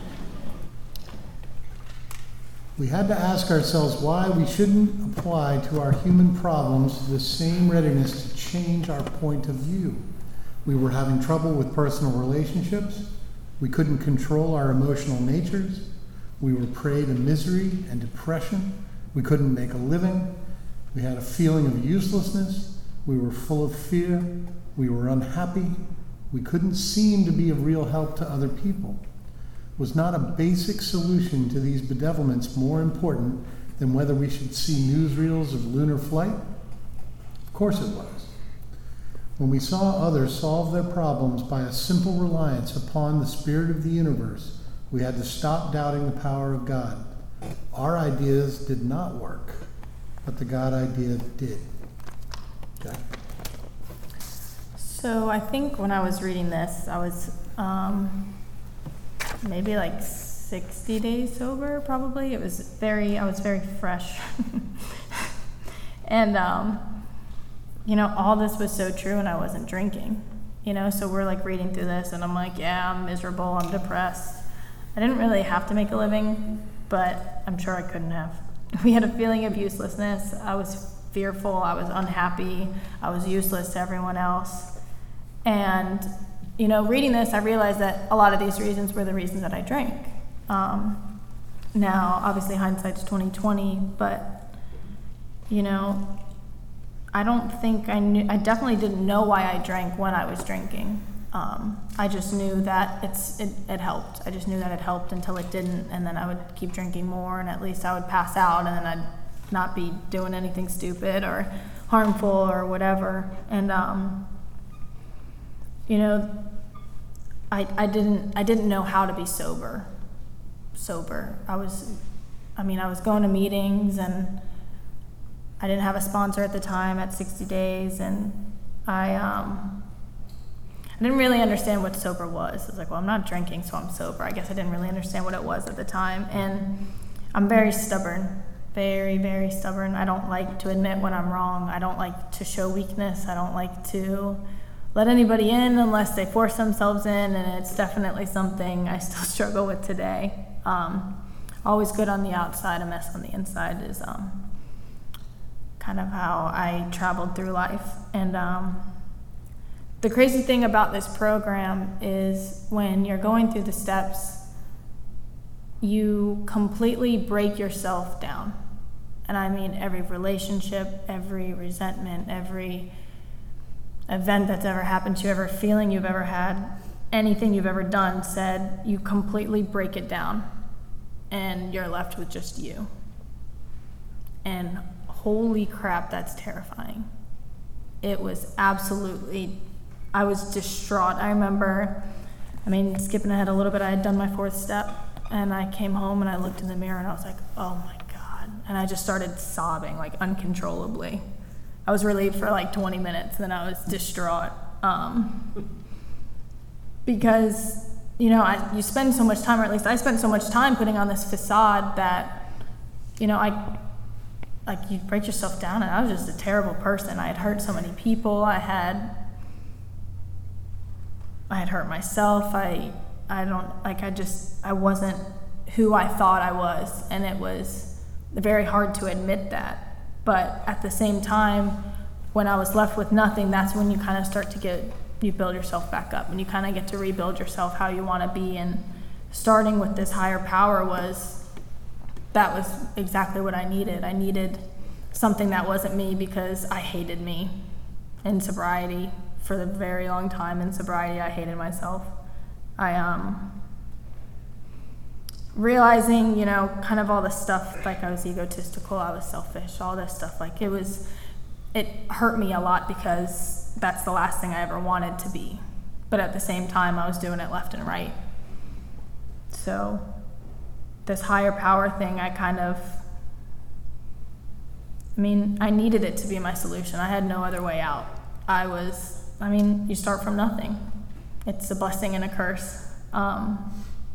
We had to ask ourselves why we shouldn't apply to our human problems the same readiness to change our point of view. We were having trouble with personal relationships. We couldn't control our emotional natures. We were prey to misery and depression. We couldn't make a living. We had a feeling of uselessness. We were full of fear. We were unhappy. We couldn't seem to be of real help to other people. Was not a basic solution to these bedevilments more important than whether we should see newsreels of lunar flight? Of course it was. When we saw others solve their problems by a simple reliance upon the spirit of the universe, we had to stop doubting the power of God. Our ideas did not work, but the God idea did. Jack? So I think when I was reading this, I was um, maybe like sixty days sober, probably. It was very, I was very fresh. And, um, you know, all this was so true, and I wasn't drinking, you know, so we're like reading through this, and I'm like, yeah, I'm miserable, I'm depressed. I didn't really have to make a living, but I'm sure I couldn't have. We had a feeling of uselessness. I was fearful, I was unhappy, I was useless to everyone else. And, you know, reading this, I realized that a lot of these reasons were the reasons that I drank. Um, now, obviously, hindsight's twenty twenty, but, you know, I don't think I knew, I definitely didn't know why I drank when I was drinking. Um, I just knew that it's it, it helped. I just knew that it helped until it didn't, and then I would keep drinking more, and at least I would pass out, and then I'd not be doing anything stupid or harmful or whatever. And, um, you know, I I didn't I didn't know how to be sober. Sober. I was, I mean, I was going to meetings, and I didn't have a sponsor at the time at sixty days, and I um I didn't really understand what sober was. I was like, well, I'm not drinking, so I'm sober. I guess I didn't really understand what it was at the time. And I'm very stubborn, very, very stubborn. I don't like to admit when I'm wrong. I don't like to show weakness. I don't like to let anybody in unless they force themselves in, and it's definitely something I still struggle with today. Um, always good on the outside, a mess on the inside is um, kind of how I traveled through life. And um, the crazy thing about this program is when you're going through the steps, you completely break yourself down. And I mean every relationship, every resentment, every event that's ever happened to you, every feeling you've ever had, anything you've ever done, said, you completely break it down and you're left with just you. And holy crap, that's terrifying. It was absolutely, I was distraught. I remember, I mean, skipping ahead a little bit, I had done my fourth step and I came home and I looked in the mirror and I was like, oh my God. And I just started sobbing like uncontrollably. I was relieved for like twenty minutes, then I was distraught. Um, because, you know, I, you spend so much time, or at least I spent so much time putting on this facade that, you know, I, like you break yourself down, and I was just a terrible person. I had hurt so many people. I had, I had hurt myself. I, I don't, like I just, I wasn't who I thought I was, and it was very hard to admit that. But at the same time, when I was left with nothing, that's when you kind of start to get, you build yourself back up and you kind of get to rebuild yourself how you want to be. And starting with this higher power was, that was exactly what I needed. I needed something that wasn't me because I hated me in sobriety for a very long time. In sobriety, I hated myself. I, um, realizing, you know, kind of all the stuff, like I was egotistical, I was selfish, all this stuff, like it was, it hurt me a lot because that's the last thing I ever wanted to be. But at the same time, I was doing it left and right. So this higher power thing, I kind of, I mean, I needed it to be my solution. I had no other way out. I was, I mean, you start from nothing. It's a blessing and a curse. Um,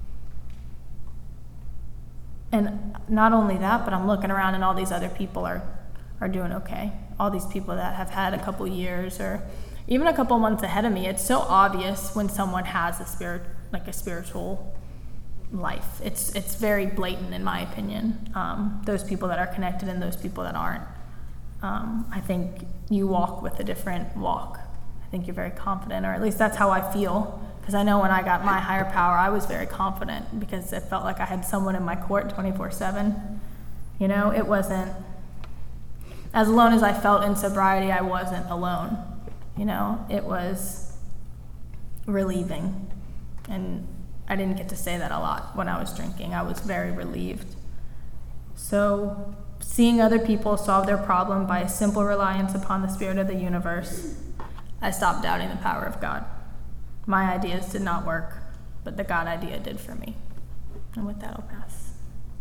And not only that, but I'm looking around and all these other people are, are doing okay. All these people that have had a couple years or even a couple months ahead of me. It's so obvious when someone has a spirit, like a spiritual life. It's it's very blatant in my opinion. Um, those people that are connected and those people that aren't. Um, I think you walk with a different walk. I think you're very confident, or at least that's how I feel. Because I know when I got my higher power, I was very confident because it felt like I had someone in my court twenty-four seven. You know, it wasn't, as alone as I felt in sobriety, I wasn't alone. You know, it was relieving. And I didn't get to say that a lot when I was drinking. I was very relieved. So seeing other people solve their problem by a simple reliance upon the spirit of the universe, I stopped doubting the power of God. My ideas did not work, but the God idea did for me. And with that, I'll pass.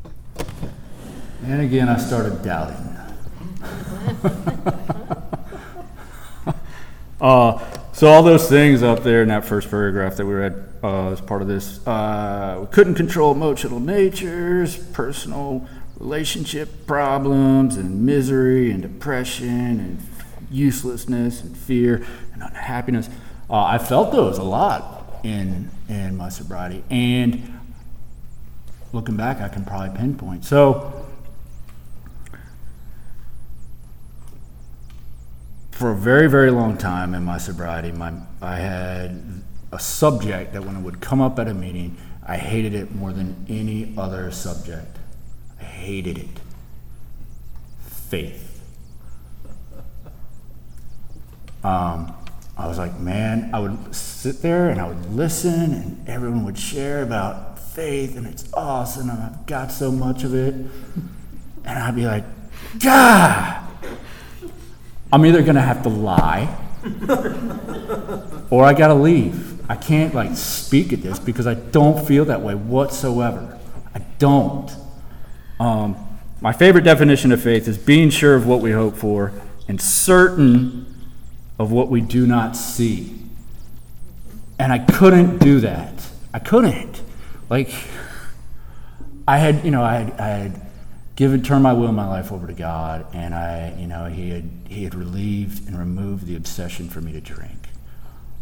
And again, I started doubting. uh, so all those things up there in that first paragraph that we read uh, as part of this, uh, we couldn't control emotional natures, personal relationship problems, and misery, and depression, and uselessness, and fear, and unhappiness. Uh, I felt those a lot in in my sobriety, and looking back, I can probably pinpoint. So, for a very, very long time in my sobriety, my I had a subject that when it would come up at a meeting, I hated it more than any other subject. I hated it. Faith. Um. I was like, man, I would sit there and I would listen and everyone would share about faith and it's awesome and I've got so much of it. And I'd be like, God, I'm either going to have to lie or I got to leave. I can't like speak at this because I don't feel that way whatsoever. I don't. Um, my favorite definition of faith is being sure of what we hope for and certain of what we do not see. And I couldn't do that. I couldn't. Like, I had, you know, I had, I had given, turned my will and my life over to God, and I, you know, he had, he had relieved and removed the obsession for me to drink.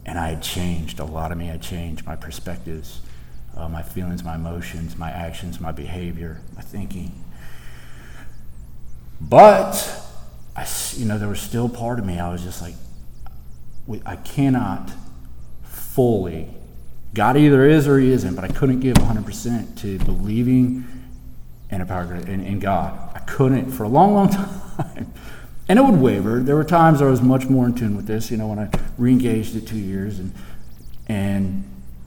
and I had changed. A lot of me had changed. My perspectives, uh, my feelings, my emotions, my actions, my behavior, my thinking. But, I, you know, there was still part of me, I was just like, I cannot fully, God either is or he isn't, but I couldn't give one hundred percent to believing in a power in, in God. I couldn't for a long, long time. And it would waver. There were times I was much more in tune with this, you know, when I re-engaged at two years and and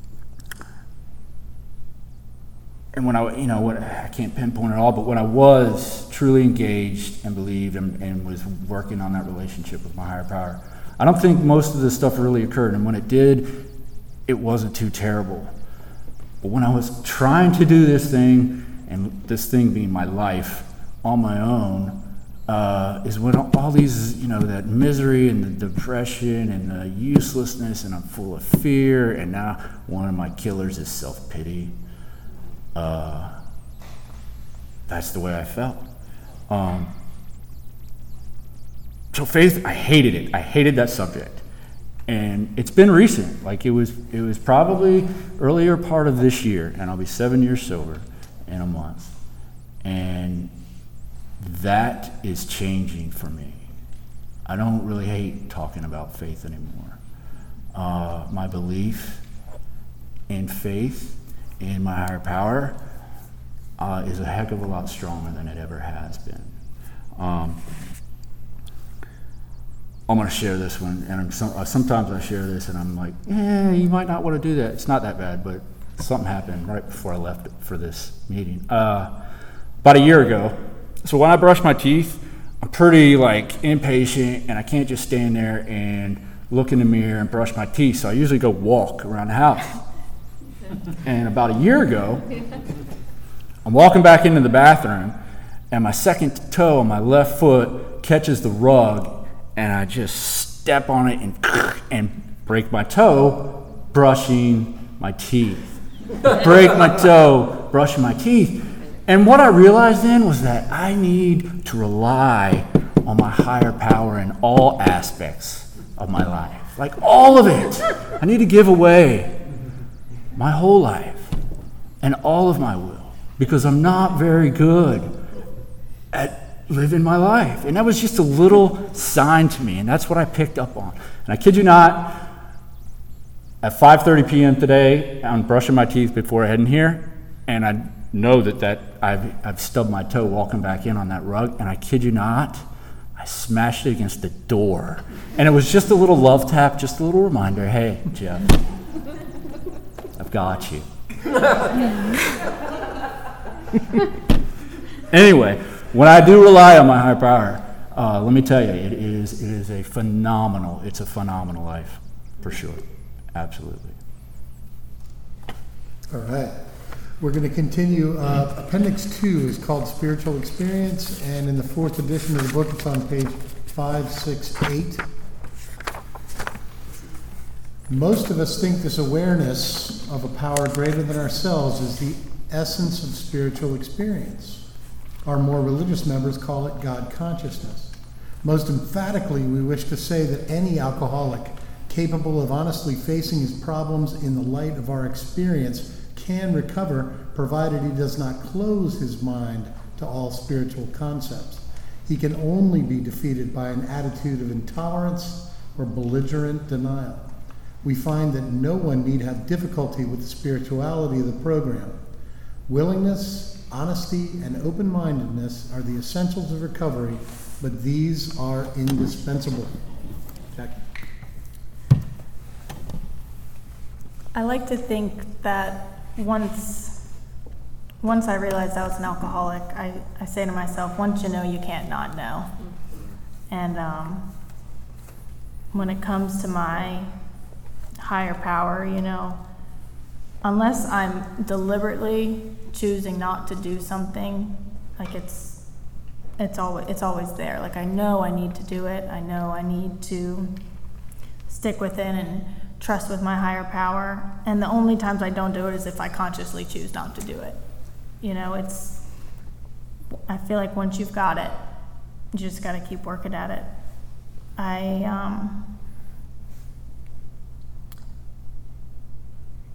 and when I, you know, what I can't pinpoint it all, but when I was truly engaged and believed and, and was working on that relationship with my higher power, I don't think most of this stuff really occurred. And when it did, it wasn't too terrible. But when I was trying to do this thing, and this thing being my life on my own, uh, is when all these, you know, that misery and the depression and the uselessness, and I'm full of fear, and now one of my killers is self-pity. Uh, that's the way I felt. Um, so faith, I hated it. I hated that subject. And it's been recent. Like it was, it was probably earlier part of this year, and I'll be seven years sober in a month. And that is changing for me. I don't really hate talking about faith anymore. Uh, my belief in faith, in my higher power, uh, is a heck of a lot stronger than it ever has been. Um, I'm going to share this one, and I'm some, uh, sometimes I share this, and I'm like, eh, you might not want to do that. It's not that bad, but something happened right before I left for this meeting. Uh, about a year ago, so when I brush my teeth, I'm pretty like impatient, and I can't just stand there and look in the mirror and brush my teeth, so I usually go walk around the house. And about a year ago, I'm walking back into the bathroom, and my second toe on my left foot catches the rug, and I just step on it and and break my toe brushing my teeth. Break my toe brushing my teeth. And what I realized then was that I need to rely on my higher power in all aspects of my life. Like all of it. I need to give away my whole life and all of my will, because I'm not very good at living my life. And that was just a little sign to me, and that's what I picked up on. And I kid you not, at five thirty p.m. today, I'm brushing my teeth before heading here, and I know that, that I've, I've stubbed my toe walking back in on that rug, and I kid you not, I smashed it against the door. And it was just a little love tap, just a little reminder, hey, Jeff, I've got you. Anyway, when I do rely on my higher power, uh, let me tell you, it is it is a phenomenal, it's a phenomenal life, for sure. Absolutely. All right. We're going to continue. Uh, appendix two is called Spiritual Experience, and in the fourth edition of the book, it's on page five six eight. Most of us think this awareness of a power greater than ourselves is the essence of spiritual experience. Our more religious members call it God consciousness. Most emphatically, we wish to say that any alcoholic capable of honestly facing his problems in the light of our experience can recover, provided he does not close his mind to all spiritual concepts. He can only be defeated by an attitude of intolerance or belligerent denial. We find that no one need have difficulty with the spirituality of the program. Willingness, honesty, and open-mindedness are the essentials of recovery, but these are indispensable. Jackie. I like to think that once once I realized I was an alcoholic, I, I say to myself, once you know, you can't not know. And um, when it comes to my higher power, you know, unless I'm deliberately choosing not to do something, like it's it's always it's always there. Like I know I need to do it. I know I need to stick with it and trust with my higher power. And the only times I don't do it is if I consciously choose not to do it. You know, it's I feel like once you've got it, you just got to keep working at it. I um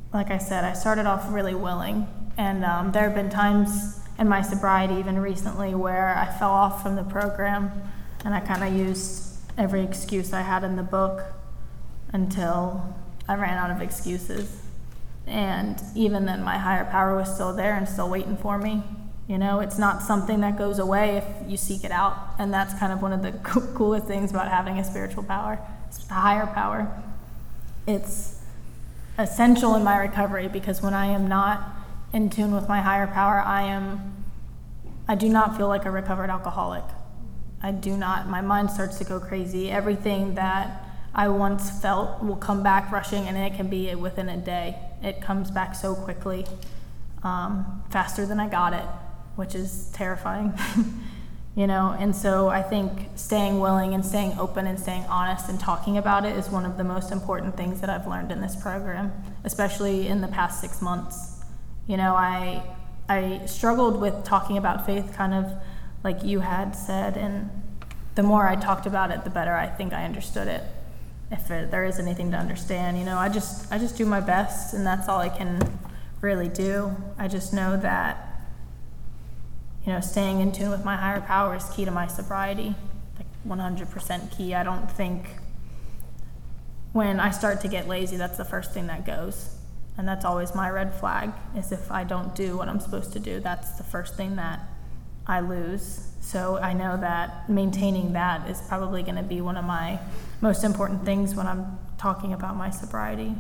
like I said, I started off really willing, and um, there have been times in my sobriety, even recently, where I fell off from the program, and I kind of used every excuse I had in the book until I ran out of excuses. And even then, my higher power was still there and still waiting for me. You know, it's not something that goes away if you seek it out. And that's kind of one of the co- coolest things about having a spiritual power. It's the higher power. It's essential in my recovery, because when I am not in tune with my higher power, I am, I do not feel like a recovered alcoholic. I do not. My mind starts to go crazy. Everything that I once felt will come back rushing, and it can be within a day. It comes back so quickly, um, faster than I got it, which is terrifying, you know. And so I think staying willing and staying open and staying honest and talking about it is one of the most important things that I've learned in this program, especially in the past six months. You know, I I struggled with talking about faith, kind of like you had said, and the more I talked about it, the better I think I understood it. If it, there is anything to understand, you know, I just I just do my best, and that's all I can really do. I just know that, you know, staying in tune with my higher power is key to my sobriety, like one hundred percent key. I don't think when I start to get lazy, that's the first thing that goes. And that's always my red flag, is if I don't do what I'm supposed to do, that's the first thing that I lose. So I know that maintaining that is probably going to be one of my most important things when I'm talking about my sobriety.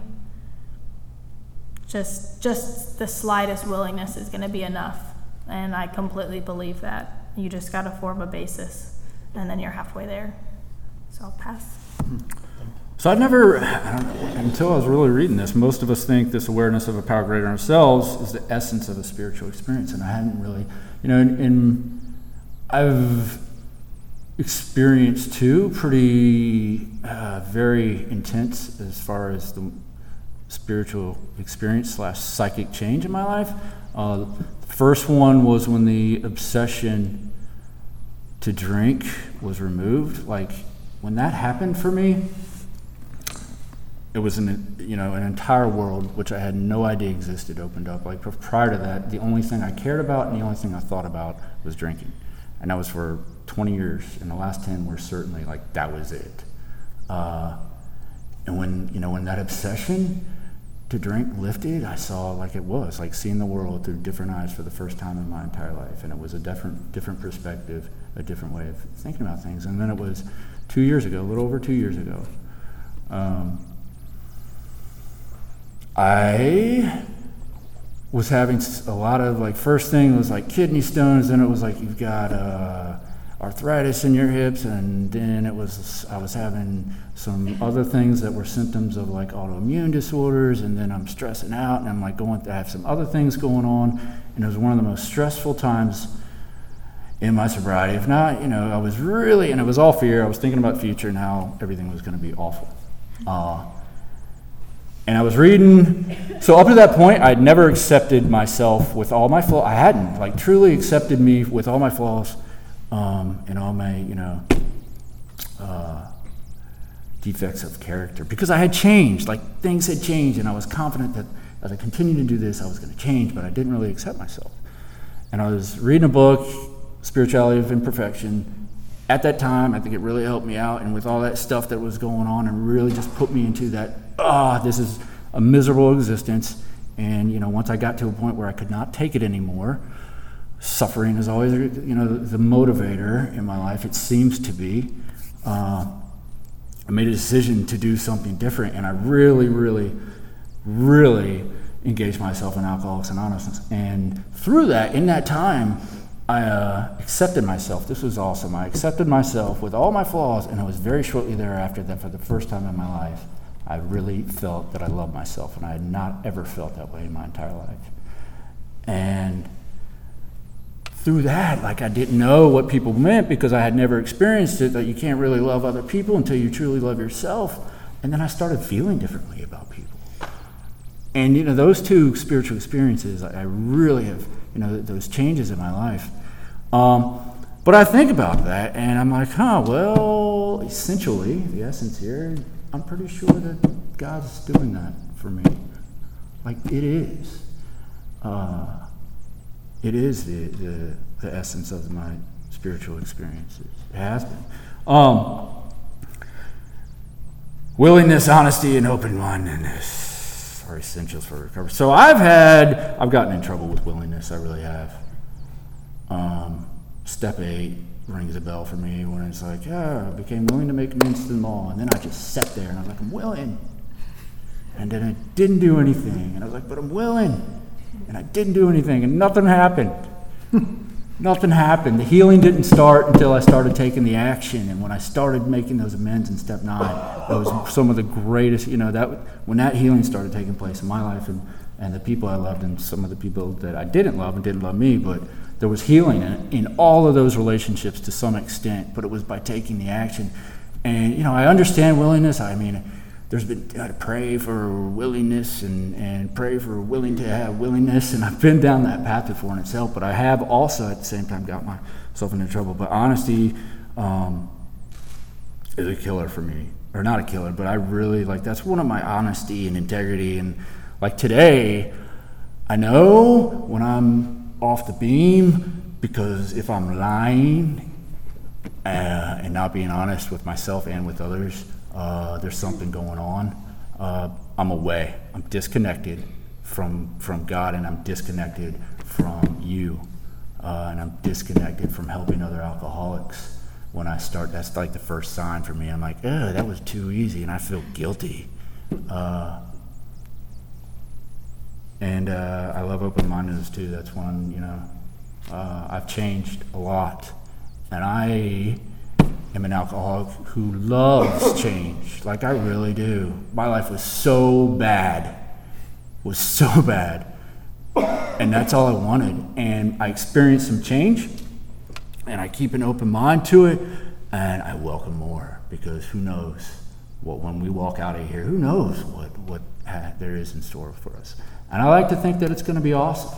Just just the slightest willingness is going to be enough, and I completely believe that. You just got to form a basis, and then you're halfway there. So I'll pass. So I'd never, I don't know, until I was really reading this, most of us think this awareness of a power greater than ourselves is the essence of a spiritual experience, and I hadn't really, you know, in, in I've experienced two pretty uh, very intense as far as the spiritual experience slash psychic change in my life. Uh, the first one was when the obsession to drink was removed. Like, when that happened for me, it was an, you know, an entire world which I had no idea existed opened up. Like, prior to that, the only thing I cared about and the only thing I thought about was drinking. And that was for twenty years, and the last ten were certainly like, that was it. Uh, and when, you know, when that obsession to drink lifted, I saw like it was, like seeing the world through different eyes for the first time in my entire life. And it was a different, different perspective, a different way of thinking about things. And then it was two years ago, a little over two years ago, um, I was having a lot of, like, first thing was like kidney stones, then it was like you've got uh, arthritis in your hips, and then it was, I was having some other things that were symptoms of like autoimmune disorders, and then I'm stressing out, and I'm like going to have some other things going on, and it was one of the most stressful times in my sobriety. If not, you know, I was really, and it was all fear, I was thinking about future and how everything was going to be awful. Uh, And I was reading, so up to that point, I'd never accepted myself with all my flaws. I hadn't, like, truly accepted me with all my flaws um, and all my, you know, uh, defects of character. Because I had changed, like, things had changed, and I was confident that as I continued to do this, I was going to change, but I didn't really accept myself. And I was reading a book, Spirituality of Imperfection. At that time, I think it really helped me out, and with all that stuff that was going on, it really just put me into that, ah, oh, this is a miserable existence. And, you know, once I got to a point where I could not take it anymore, suffering is always, you know, the motivator in my life, it seems to be. Uh, I made a decision to do something different, and I really, really, really engaged myself in Alcoholics Anonymous. And through that, in that time, I uh, accepted myself. This was awesome. I accepted myself with all my flaws, and it was very shortly thereafter that for the first time in my life, I really felt that I loved myself, and I had not ever felt that way in my entire life. And through that, like, I didn't know what people meant because I had never experienced it, that you can't really love other people until you truly love yourself. And then I started feeling differently about people. And, you know, those two spiritual experiences, I really have, you know, those changes in my life. Um, but I think about that, and I'm like, huh, well, essentially, the essence here, I'm pretty sure that God's doing that for me. Like, it is. Uh, it is the, the, the essence of my spiritual experiences. It has been. Um, willingness, honesty, and open-mindedness are essentials for recovery. So I've had, I've gotten in trouble with willingness. I really have. Um, step eight rings a bell for me when it's like, yeah, I became willing to make amends to them all. And then I just sat there and I was like, I'm willing. And then I didn't do anything. And I was like, but I'm willing. And I didn't do anything. And nothing happened. Nothing happened. The healing didn't start until I started taking the action. And when I started making those amends in step nine, that was some of the greatest, you know, that when that healing started taking place in my life and, and the people I loved and some of the people that I didn't love and didn't love me, but there was healing in, in all of those relationships to some extent, but it was by taking the action. And, you know, I understand willingness. I mean, there's been, I pray for willingness and, and pray for willing to have willingness, and I've been down that path before in itself, but I have also at the same time got myself into trouble. But honesty um, is a killer for me. Or not a killer, but I really, like, that's one of my honesty and integrity. And, like, today, I know when I'm off the beam, because if I'm lying uh, and not being honest with myself and with others, Uh, there's something going on. Uh, I'm away. I'm disconnected from from God, and I'm disconnected from you, uh, and I'm disconnected from helping other alcoholics. When I start, that's like the first sign for me. I'm like, oh, that was too easy, and I feel guilty. Uh, and uh, I love open-mindedness too. That's one, you know, uh, I've changed a lot, and I am an alcoholic who loves change. Like, I really do. My life was so bad, was so bad, and that's all I wanted. And I experienced some change, and I keep an open mind to it, and I welcome more, because who knows what, when we walk out of here, who knows what, what ha- there is in store for us. And I like to think that it's going to be awesome.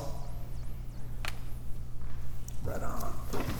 Right on.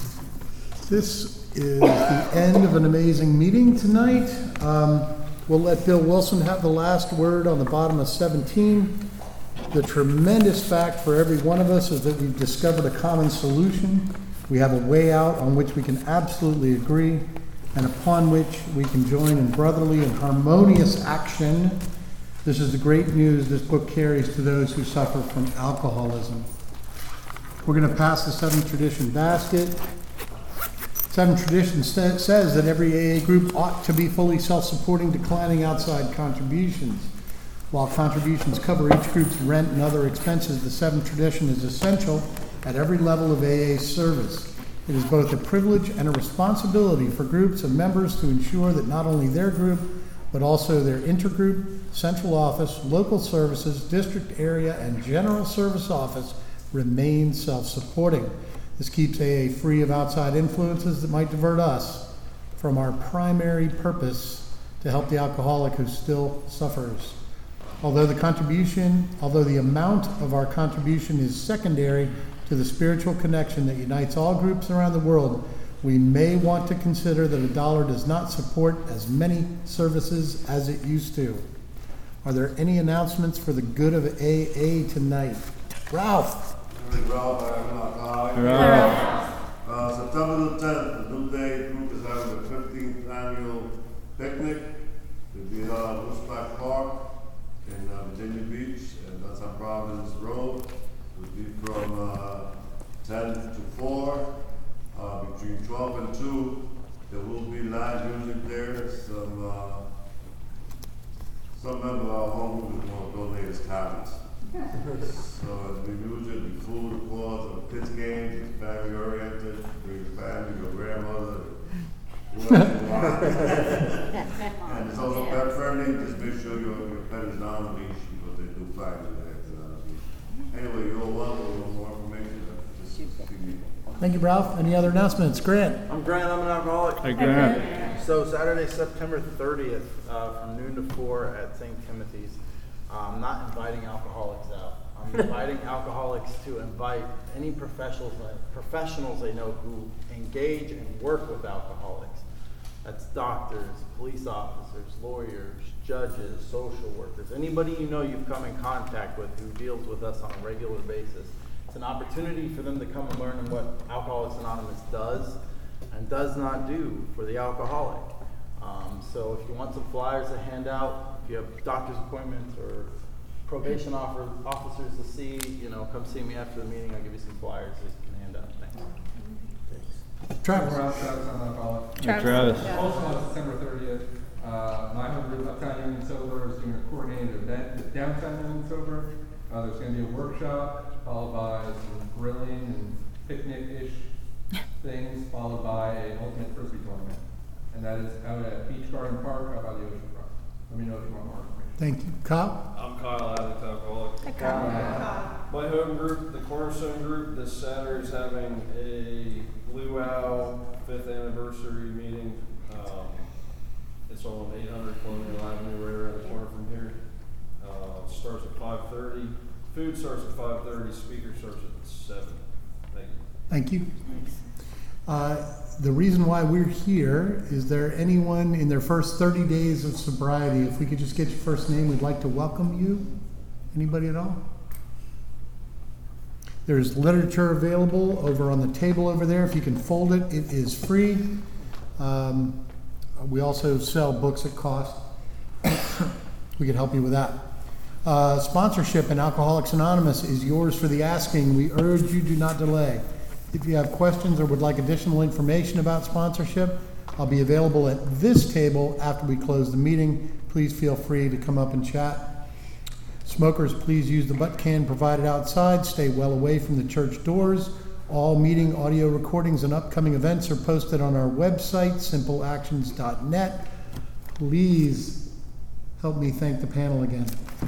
This is the end of an amazing meeting tonight. Um, we'll let Bill Wilson have the last word on the bottom of seventeen. The tremendous fact for every one of us is that we've discovered a common solution. We have a way out on which we can absolutely agree, and upon which we can join in brotherly and harmonious action. This is the great news this book carries to those who suffer from alcoholism. We're going to pass the Seventh Tradition basket. Seventh Tradition st- says that every A A group ought to be fully self-supporting, declining outside contributions. While contributions cover each group's rent and other expenses, the Seventh Tradition is essential at every level of A A service. It is both a privilege and a responsibility for groups of members to ensure that not only their group, but also their intergroup, central office, local services, district area, and general service office remain self-supporting. This keeps A A free of outside influences that might divert us from our primary purpose to help the alcoholic who still suffers. Although the contribution, although the amount of our contribution is secondary to the spiritual connection that unites all groups around the world, we may want to consider that a dollar does not support as many services as it used to. Are there any announcements for the good of A A tonight? Ralph. Ralph, I'm not calling. Uh, September the tenth, the New Day group is having the fifteenth annual picnic. It'll be held at Woodstock Park in uh, Virginia Beach, and that's on Providence Road. It'll be from uh, ten to four, uh, between twelve and two. There will be live music there. Some uh, some member of our home group is going to donate his talents. So it'll be music, it'll be food, of course, on kids games. It's family oriented. Bring your family, your grandmother, whoever you want. And it's also pet friendly. Just make sure your, your pet is not on the leash, because they do flag you there. So, anyway, you're welcome. For more information, just see me. Thank you, Ralph. Any other announcements? Grant. I'm Grant, I'm an alcoholic. Hey, Grant. So Saturday, September thirtieth, uh, from noon to four at Saint Timothy's. Uh, I'm not inviting alcoholics out. I'm inviting alcoholics to invite any professionals, professionals they know who engage and work with alcoholics. That's doctors, police officers, lawyers, judges, social workers, anybody you know you've come in contact with who deals with us on a regular basis. It's an opportunity for them to come and learn what Alcoholics Anonymous does and does not do for the alcoholic. Um, so if you want some flyers to hand out, if you have doctor's appointments or probation offer, officers to see, you know, come see me after the meeting. I'll give you some flyers that you can hand out. Thanks. Travis. Travis, Travis, I'm alcoholic. Hey, Travis. Also on September thirtieth, uh, my home group, Uptown Young and Sober, is doing a coordinated event with Downtown Young and Sober. Uh, there's going to be a workshop, followed by some grilling and picnic-ish things, followed by a ultimate frisbee tournament. And that is out at Beach Garden Park, out by the ocean front. Let me know if you want more information. Thank you. Kyle? I'm Kyle, addict alcoholic. My home group, the Cornerstone Group, this Saturday is having a Luau fifth anniversary meeting. Um, it's on eight hundred Colonial Avenue, right around the corner from here. Uh, it starts at five thirty. Food starts at five thirty. Speaker starts at seven. Thank you. Thank you. Uh, the reason why we're here, is there anyone in their first thirty days of sobriety, if we could just get your first name, we'd like to welcome you. Anybody at all? There's literature available over on the table over there. If you can fold it, it is free. Um, we also sell books at cost. We could help you with that. Uh, sponsorship in Alcoholics Anonymous is yours for the asking. We urge you do not delay. If you have questions or would like additional information about sponsorship, I'll be available at this table after we close the meeting. Please feel free to come up and chat. Smokers, please use the butt can provided outside. Stay well away from the church doors. All meeting audio recordings and upcoming events are posted on our website, simple actions dot net. Please help me thank the panel again.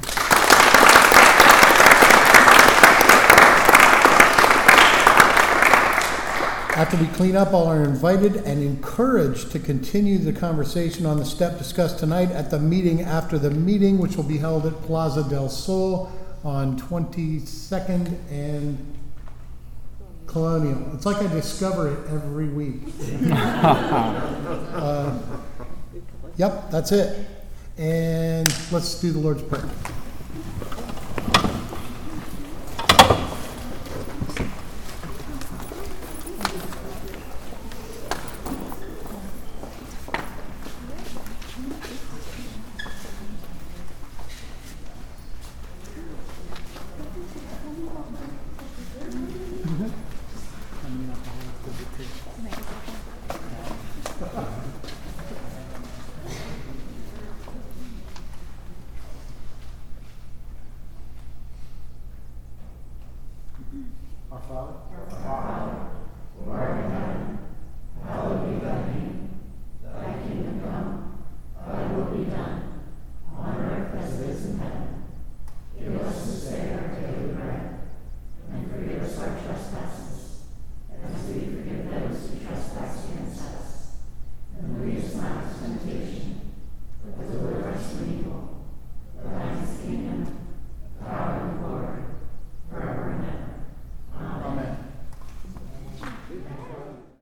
After we clean up, all are invited and encouraged to continue the conversation on the step discussed tonight at the meeting after the meeting, which will be held at Plaza del Sol on twenty-second and Colonial. It's like I discover it every week. uh, yep, that's it. And let's do the Lord's Prayer.